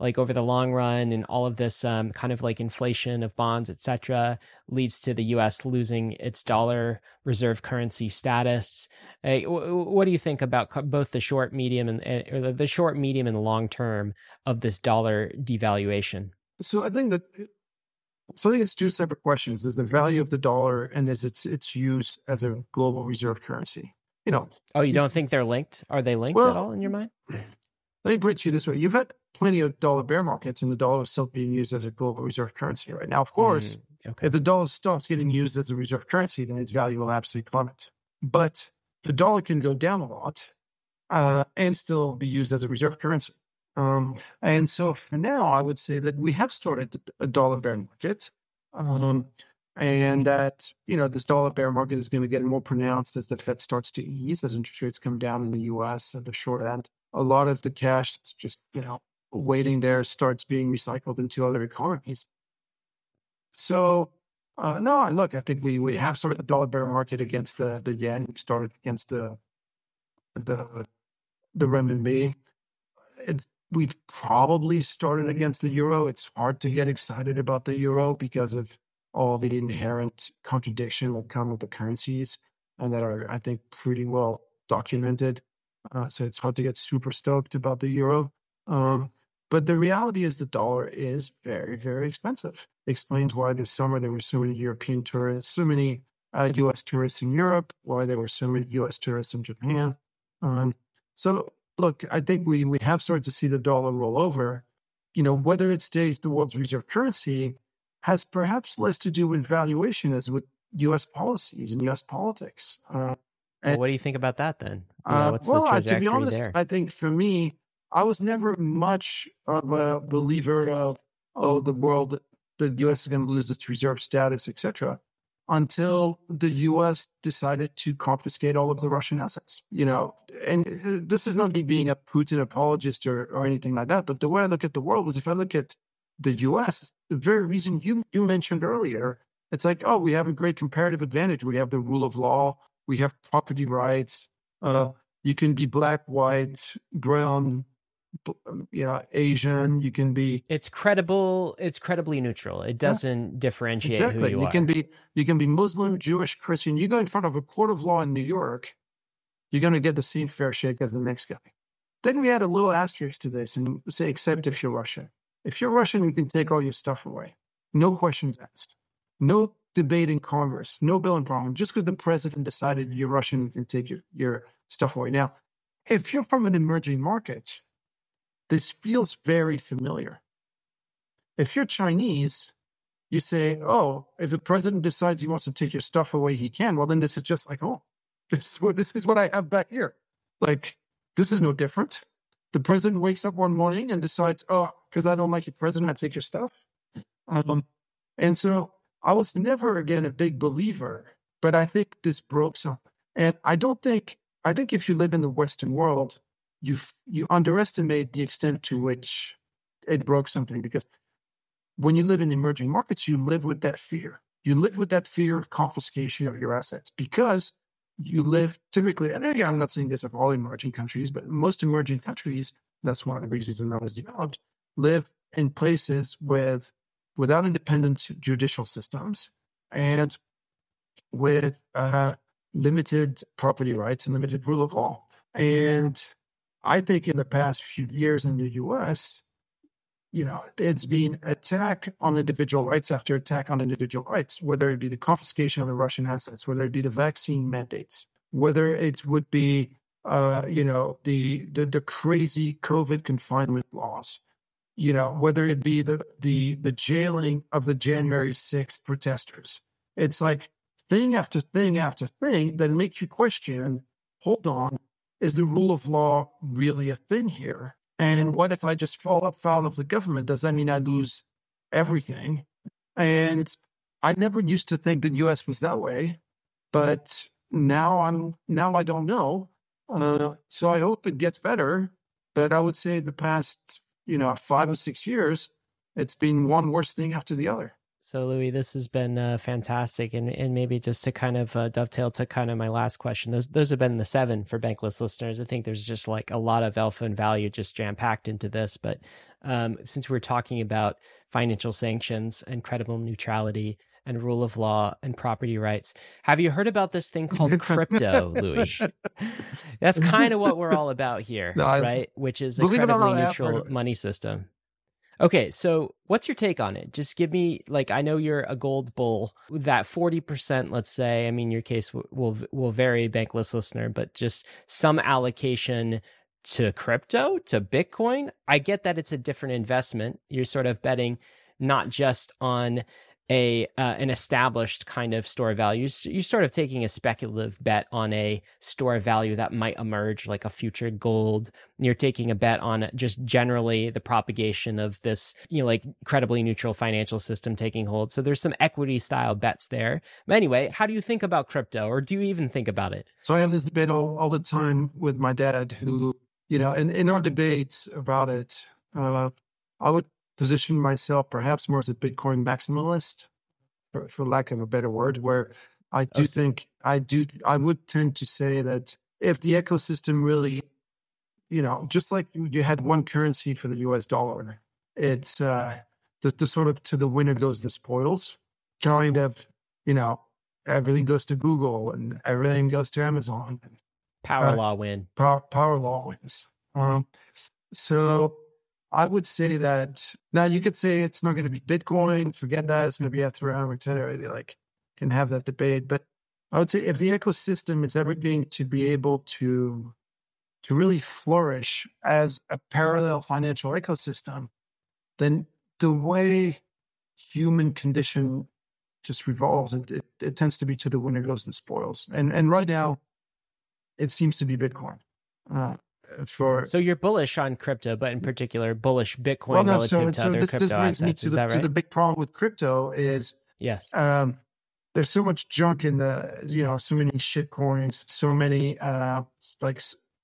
like over the long run, and all of this um, kind of like inflation of bonds, et cetera, leads to the U S losing its dollar reserve currency status. Uh, what do you think about both the short, medium, and uh, or the short, medium, and long term of this dollar devaluation? So I think that so I think it's two separate questions. There's the value of the dollar, and there's its its use as a global reserve currency. You know. Oh, you don't think they're linked? Are they linked well, at all in your mind? Let me put it to you this way. You've had plenty of dollar bear markets, and the dollar is still being used as a global reserve currency right now. Of course, mm, okay. if the dollar stops getting used as a reserve currency, then its value will absolutely plummet. But the dollar can go down a lot uh, and still be used as a reserve currency. Um, and so for now, I would say that we have started a dollar bear market. Um, and that, you know, this dollar bear market is going to get more pronounced as the Fed starts to ease, as interest rates come down in the U S at the short end. A lot of the cash that's just, you know, waiting there starts being recycled into other economies. So, uh, no, look, I think we, we have started the dollar bear market against the, the yen. We started against the the the renminbi. It's we've probably started against the euro. It's hard to get excited about the euro because of all the inherent contradiction that come with the currencies, and that are, I think, pretty well documented. Uh, so it's hard to get super stoked about the euro. Um, but the reality is the dollar is very, very expensive. It explains why this summer there were so many European tourists, so many uh, U S tourists in Europe, why there were so many U S tourists in Japan. Um, so look, I think we, we have started to see the dollar roll over. You know, whether it stays the world's reserve currency has perhaps less to do with valuation as with U S policies and U S politics. Uh, Well, what do you think about that then? Yeah, uh, what's well, the uh, to be trajectory honest, there? I think for me, I was never much of a believer of, oh, the world, the U S is going to lose its reserve status, et cetera, until the U S decided to confiscate all of the Russian assets. You know, and this is not me being a Putin apologist or, or anything like that, but the way I look at the world is if I look at the U S, the very reason you, you mentioned earlier, it's like, oh, we have a great comparative advantage. We have the rule of law. We have property rights. Uh, you can be black, white, brown, you know, Asian. You can be. It's credible. It's credibly neutral. It doesn't yeah, differentiate exactly. who you, you are. Can be. You can be Muslim, Jewish, Christian. You go in front of a court of law in New York, you're going to get the same fair shake as the next guy. Then we add a little asterisk to this and say, except if you're Russian. If you're Russian, you can take all your stuff away. No questions asked. No debate in Congress, no bill in Parliament. Just because the president decided you're Russian, you can take your, your stuff away. Now, if you're from an emerging market, this feels very familiar. If you're Chinese, you say, oh, if the president decides he wants to take your stuff away, he can. Well, then this is just like, oh, this is what, this is what I have back here. Like, this is no different. The president wakes up one morning and decides, oh, because I don't like your president, I take your stuff. Um, and so I was never, again, a big believer, but I think this broke something. And I don't think, I think if you live in the Western world, you you underestimate the extent to which it broke something. Because when you live in emerging markets, you live with that fear. You live with that fear of confiscation of your assets because you live typically, and again, I'm not saying this of all emerging countries, but most emerging countries, that's one of the reasons they're not as developed, live in places with without independent judicial systems and with uh, limited property rights and limited rule of law. And I think in the past few years in the U S, you know, it's been attack on individual rights after attack on individual rights, whether it be the confiscation of the Russian assets, whether it be the vaccine mandates, whether it would be, uh, you know, the, the the crazy COVID confinement laws, you know, whether it be the the the jailing of the January sixth protesters. It's like thing after thing after thing that make you question, hold on, is the rule of law really a thing here? And what if I just fall up foul of the government? Does that mean I lose everything? And I never used to think the U S was that way, but now I'm now I don't know. Uh, so I hope it gets better. But I would say the past, you know, five or six years, it's been one worse thing after the other. So, Louis, this has been uh, fantastic. And, and maybe just to kind of uh, dovetail to kind of my last question, those those have been the seven for Bankless listeners. I think there's just like a lot of alpha and value just jam-packed into this. But um, since we're talking about financial sanctions and credible neutrality and rule of law and property rights, have you heard about this thing called crypto, Louis? That's kind of what we're all about here, no, I, right? Which is a credibly neutral money system. Okay, so what's your take on it? Just give me, like, I know you're a gold bull. That forty percent, let's say, I mean, your case will will, will vary, Bankless listener, but just some allocation to crypto, to Bitcoin. I get that it's a different investment. You're sort of betting not just on a uh, an established kind of store of value. You're sort of taking a speculative bet on a store of value that might emerge, like a future gold. You're taking a bet on just generally the propagation of this, you know, like credibly neutral financial system taking hold. So there's some equity style bets there. But anyway, how do you think about crypto, or do you even think about it? So I have this debate all, all the time with my dad, who, you know, in, in our debates about it, uh, I would position myself perhaps more as a Bitcoin maximalist, for, for lack of a better word, where I do oh, think I do, I would tend to say that if the ecosystem really, you know, just like you had one currency for the U S dollar, it's uh, the, the sort of to the winner goes the spoils, kind of, you know, everything goes to Google and everything goes to Amazon. Power uh, law win. Power, power law wins. Um, so I would say that now you could say it's not going to be Bitcoin, forget that, it's going to be Ethereum, et cetera. They like can have that debate. But I would say if the ecosystem is ever going to be able to to really flourish as a parallel financial ecosystem, then the way human condition just revolves, it, it, it tends to be to the winner goes the spoils. And and right now, it seems to be Bitcoin. Uh, for so you're bullish on crypto, but in particular bullish Bitcoin well, no, relative so, to so other this, crypto this brings assets. me to Is the, that right? to the big problem with crypto is yes. Um, there's so much junk in the, you know, so many shit coins, so many, uh, like,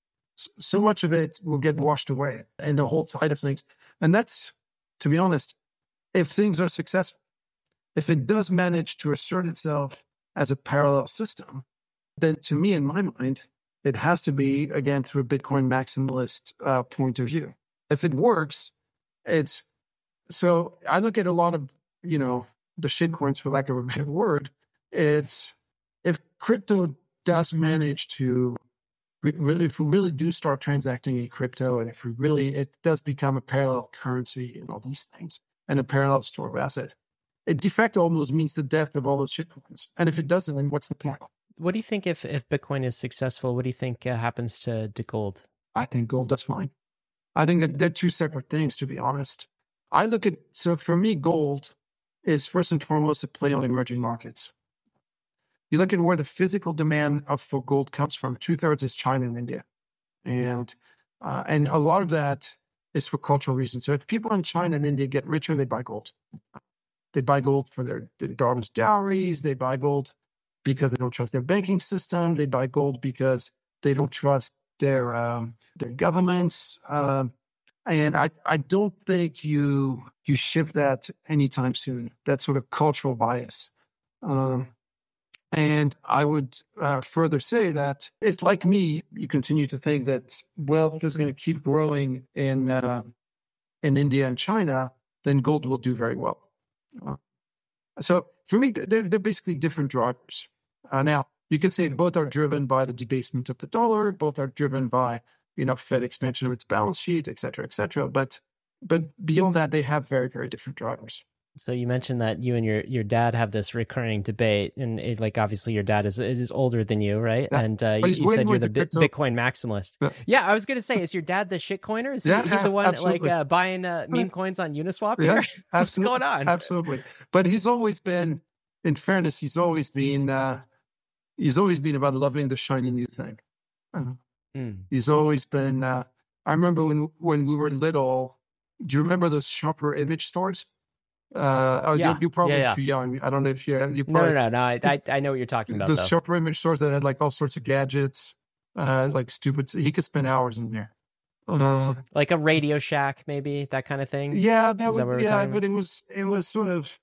so much of it will get washed away and the whole side of things. And that's, to be honest, if things are successful, if it does manage to assert itself as a parallel system, then to me, in my mind, it has to be, again, through a Bitcoin maximalist uh, point of view. If it works, it's, so I look at a lot of, you know, the shit coins, for lack of a better word, it's, if crypto does manage to, really, if we really do start transacting in crypto, and if we really, it does become a parallel currency and all these things, and a parallel store of asset, it de facto almost means the death of all those shit coins. And if it doesn't, then what's the point? What do you think if, if Bitcoin is successful? What do you think uh, happens to, to gold? I think gold does fine. I think that they're two separate things, to be honest. I look at, so for me, gold is first and foremost a play on emerging markets. You look at where the physical demand of for gold comes from, two-thirds is China and India. And uh, and a lot of that is for cultural reasons. So if people in China and India get richer, they buy gold. They buy gold for their, their daughters' dowries. They buy gold because they don't trust their banking system. They buy gold because they don't trust their um, their governments. Um, and I, I don't think you you shift that anytime soon. That sort of cultural bias. Um, and I would uh, further say that if, like me, you continue to think that wealth is going to keep growing in uh, in India and China, then gold will do very well. Uh, so for me, they're, they're basically different drivers. Uh, now, you could say both are driven by the debasement of the dollar, both are driven by, you know, Fed expansion of its balance sheet, et cetera, et cetera. But, but beyond that, they have very, very different drivers. So you mentioned that you and your, your dad have this recurring debate, and it, like obviously your dad is is older than you, right? Yeah, and uh, you, you said you're the bi- Bitcoin maximalist. Yeah. yeah, I was going to say, is your dad the shitcoiner? Is yeah, he, he the one absolutely. like uh, buying uh, meme coins on Uniswap? Yeah, What's absolutely. going on? Absolutely. But he's always been, in fairness, he's always been uh, he's always been about loving the shiny new thing. Uh, mm. He's always been. Uh, I remember when when we were little. Do you remember those Shopper image stores? Uh, oh, yeah. you're, you're probably yeah, yeah. too young. I don't know if you're. You no, no, no, no. I, I I know what you're talking about. The though. Shopper image stores that had like all sorts of gadgets, uh, like stupid. He could spend hours in there. Uh, like a Radio Shack, maybe that kind of thing. Yeah, that Is would. that what Yeah, we're but it was it was sort of,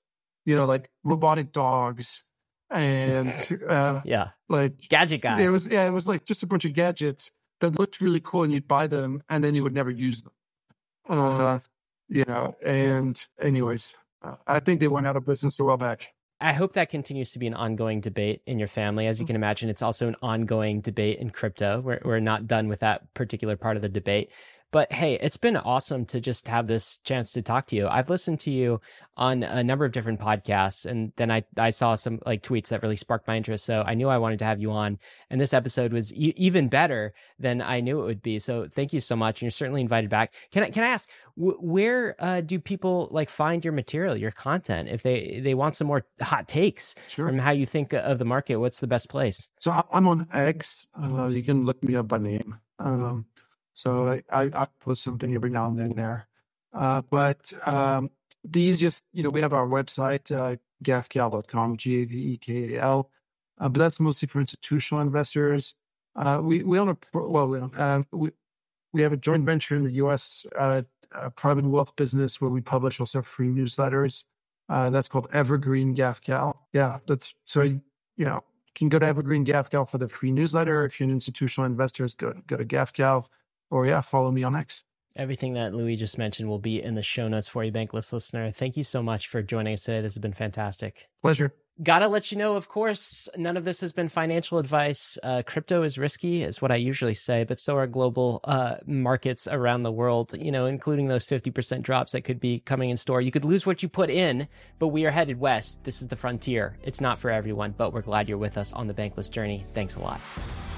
you know, like robotic dogs and uh, yeah, like gadget guy. It was, yeah, it was like just a bunch of gadgets that looked really cool, and you'd buy them, and then you would never use them. Uh, you know, and anyways, uh, I think they went out of business a while back. I hope that continues to be an ongoing debate in your family. As you can imagine, it's also an ongoing debate in crypto. We're, we're not done with that particular part of the debate. But hey, it's been awesome to just have this chance to talk to you. I've listened to you on a number of different podcasts, and then I, I saw some like tweets that really sparked my interest. So I knew I wanted to have you on, and this episode was e- even better than I knew it would be. So thank you so much, and you're certainly invited back. Can I can I ask wh- where uh, do people like find your material, your content, if they they want some more hot takes Sure. from how you think of the market? What's the best place? So I'm on X. Uh, you can look me up by name. Um, So I, I, I post something every now and then there. Uh, but um, the easiest, you know, we have our website, uh, gafcal dot com, G A V E K A L. Uh, but that's mostly for institutional investors. Uh, we, we own a, well, we, uh, we, we have a joint venture in the U S, uh, a private wealth business where we publish also free newsletters. Uh, that's called Evergreen Gafcal. Yeah, that's, so, you know, you can go to Evergreen Gafcal for the free newsletter. If you're an institutional investor, go, go to Gafcal. Or yeah, follow me on X. Everything that Louis just mentioned will be in the show notes for you, Bankless listener. Thank you so much for joining us today. This has been fantastic. Pleasure. Gotta let you know, of course, none of this has been financial advice. Uh, crypto is risky, is what I usually say, but so are global uh, markets around the world, you know, including those fifty percent drops that could be coming in store. You could lose what you put in, but we are headed west. This is the frontier. It's not for everyone, but we're glad you're with us on the Bankless journey. Thanks a lot.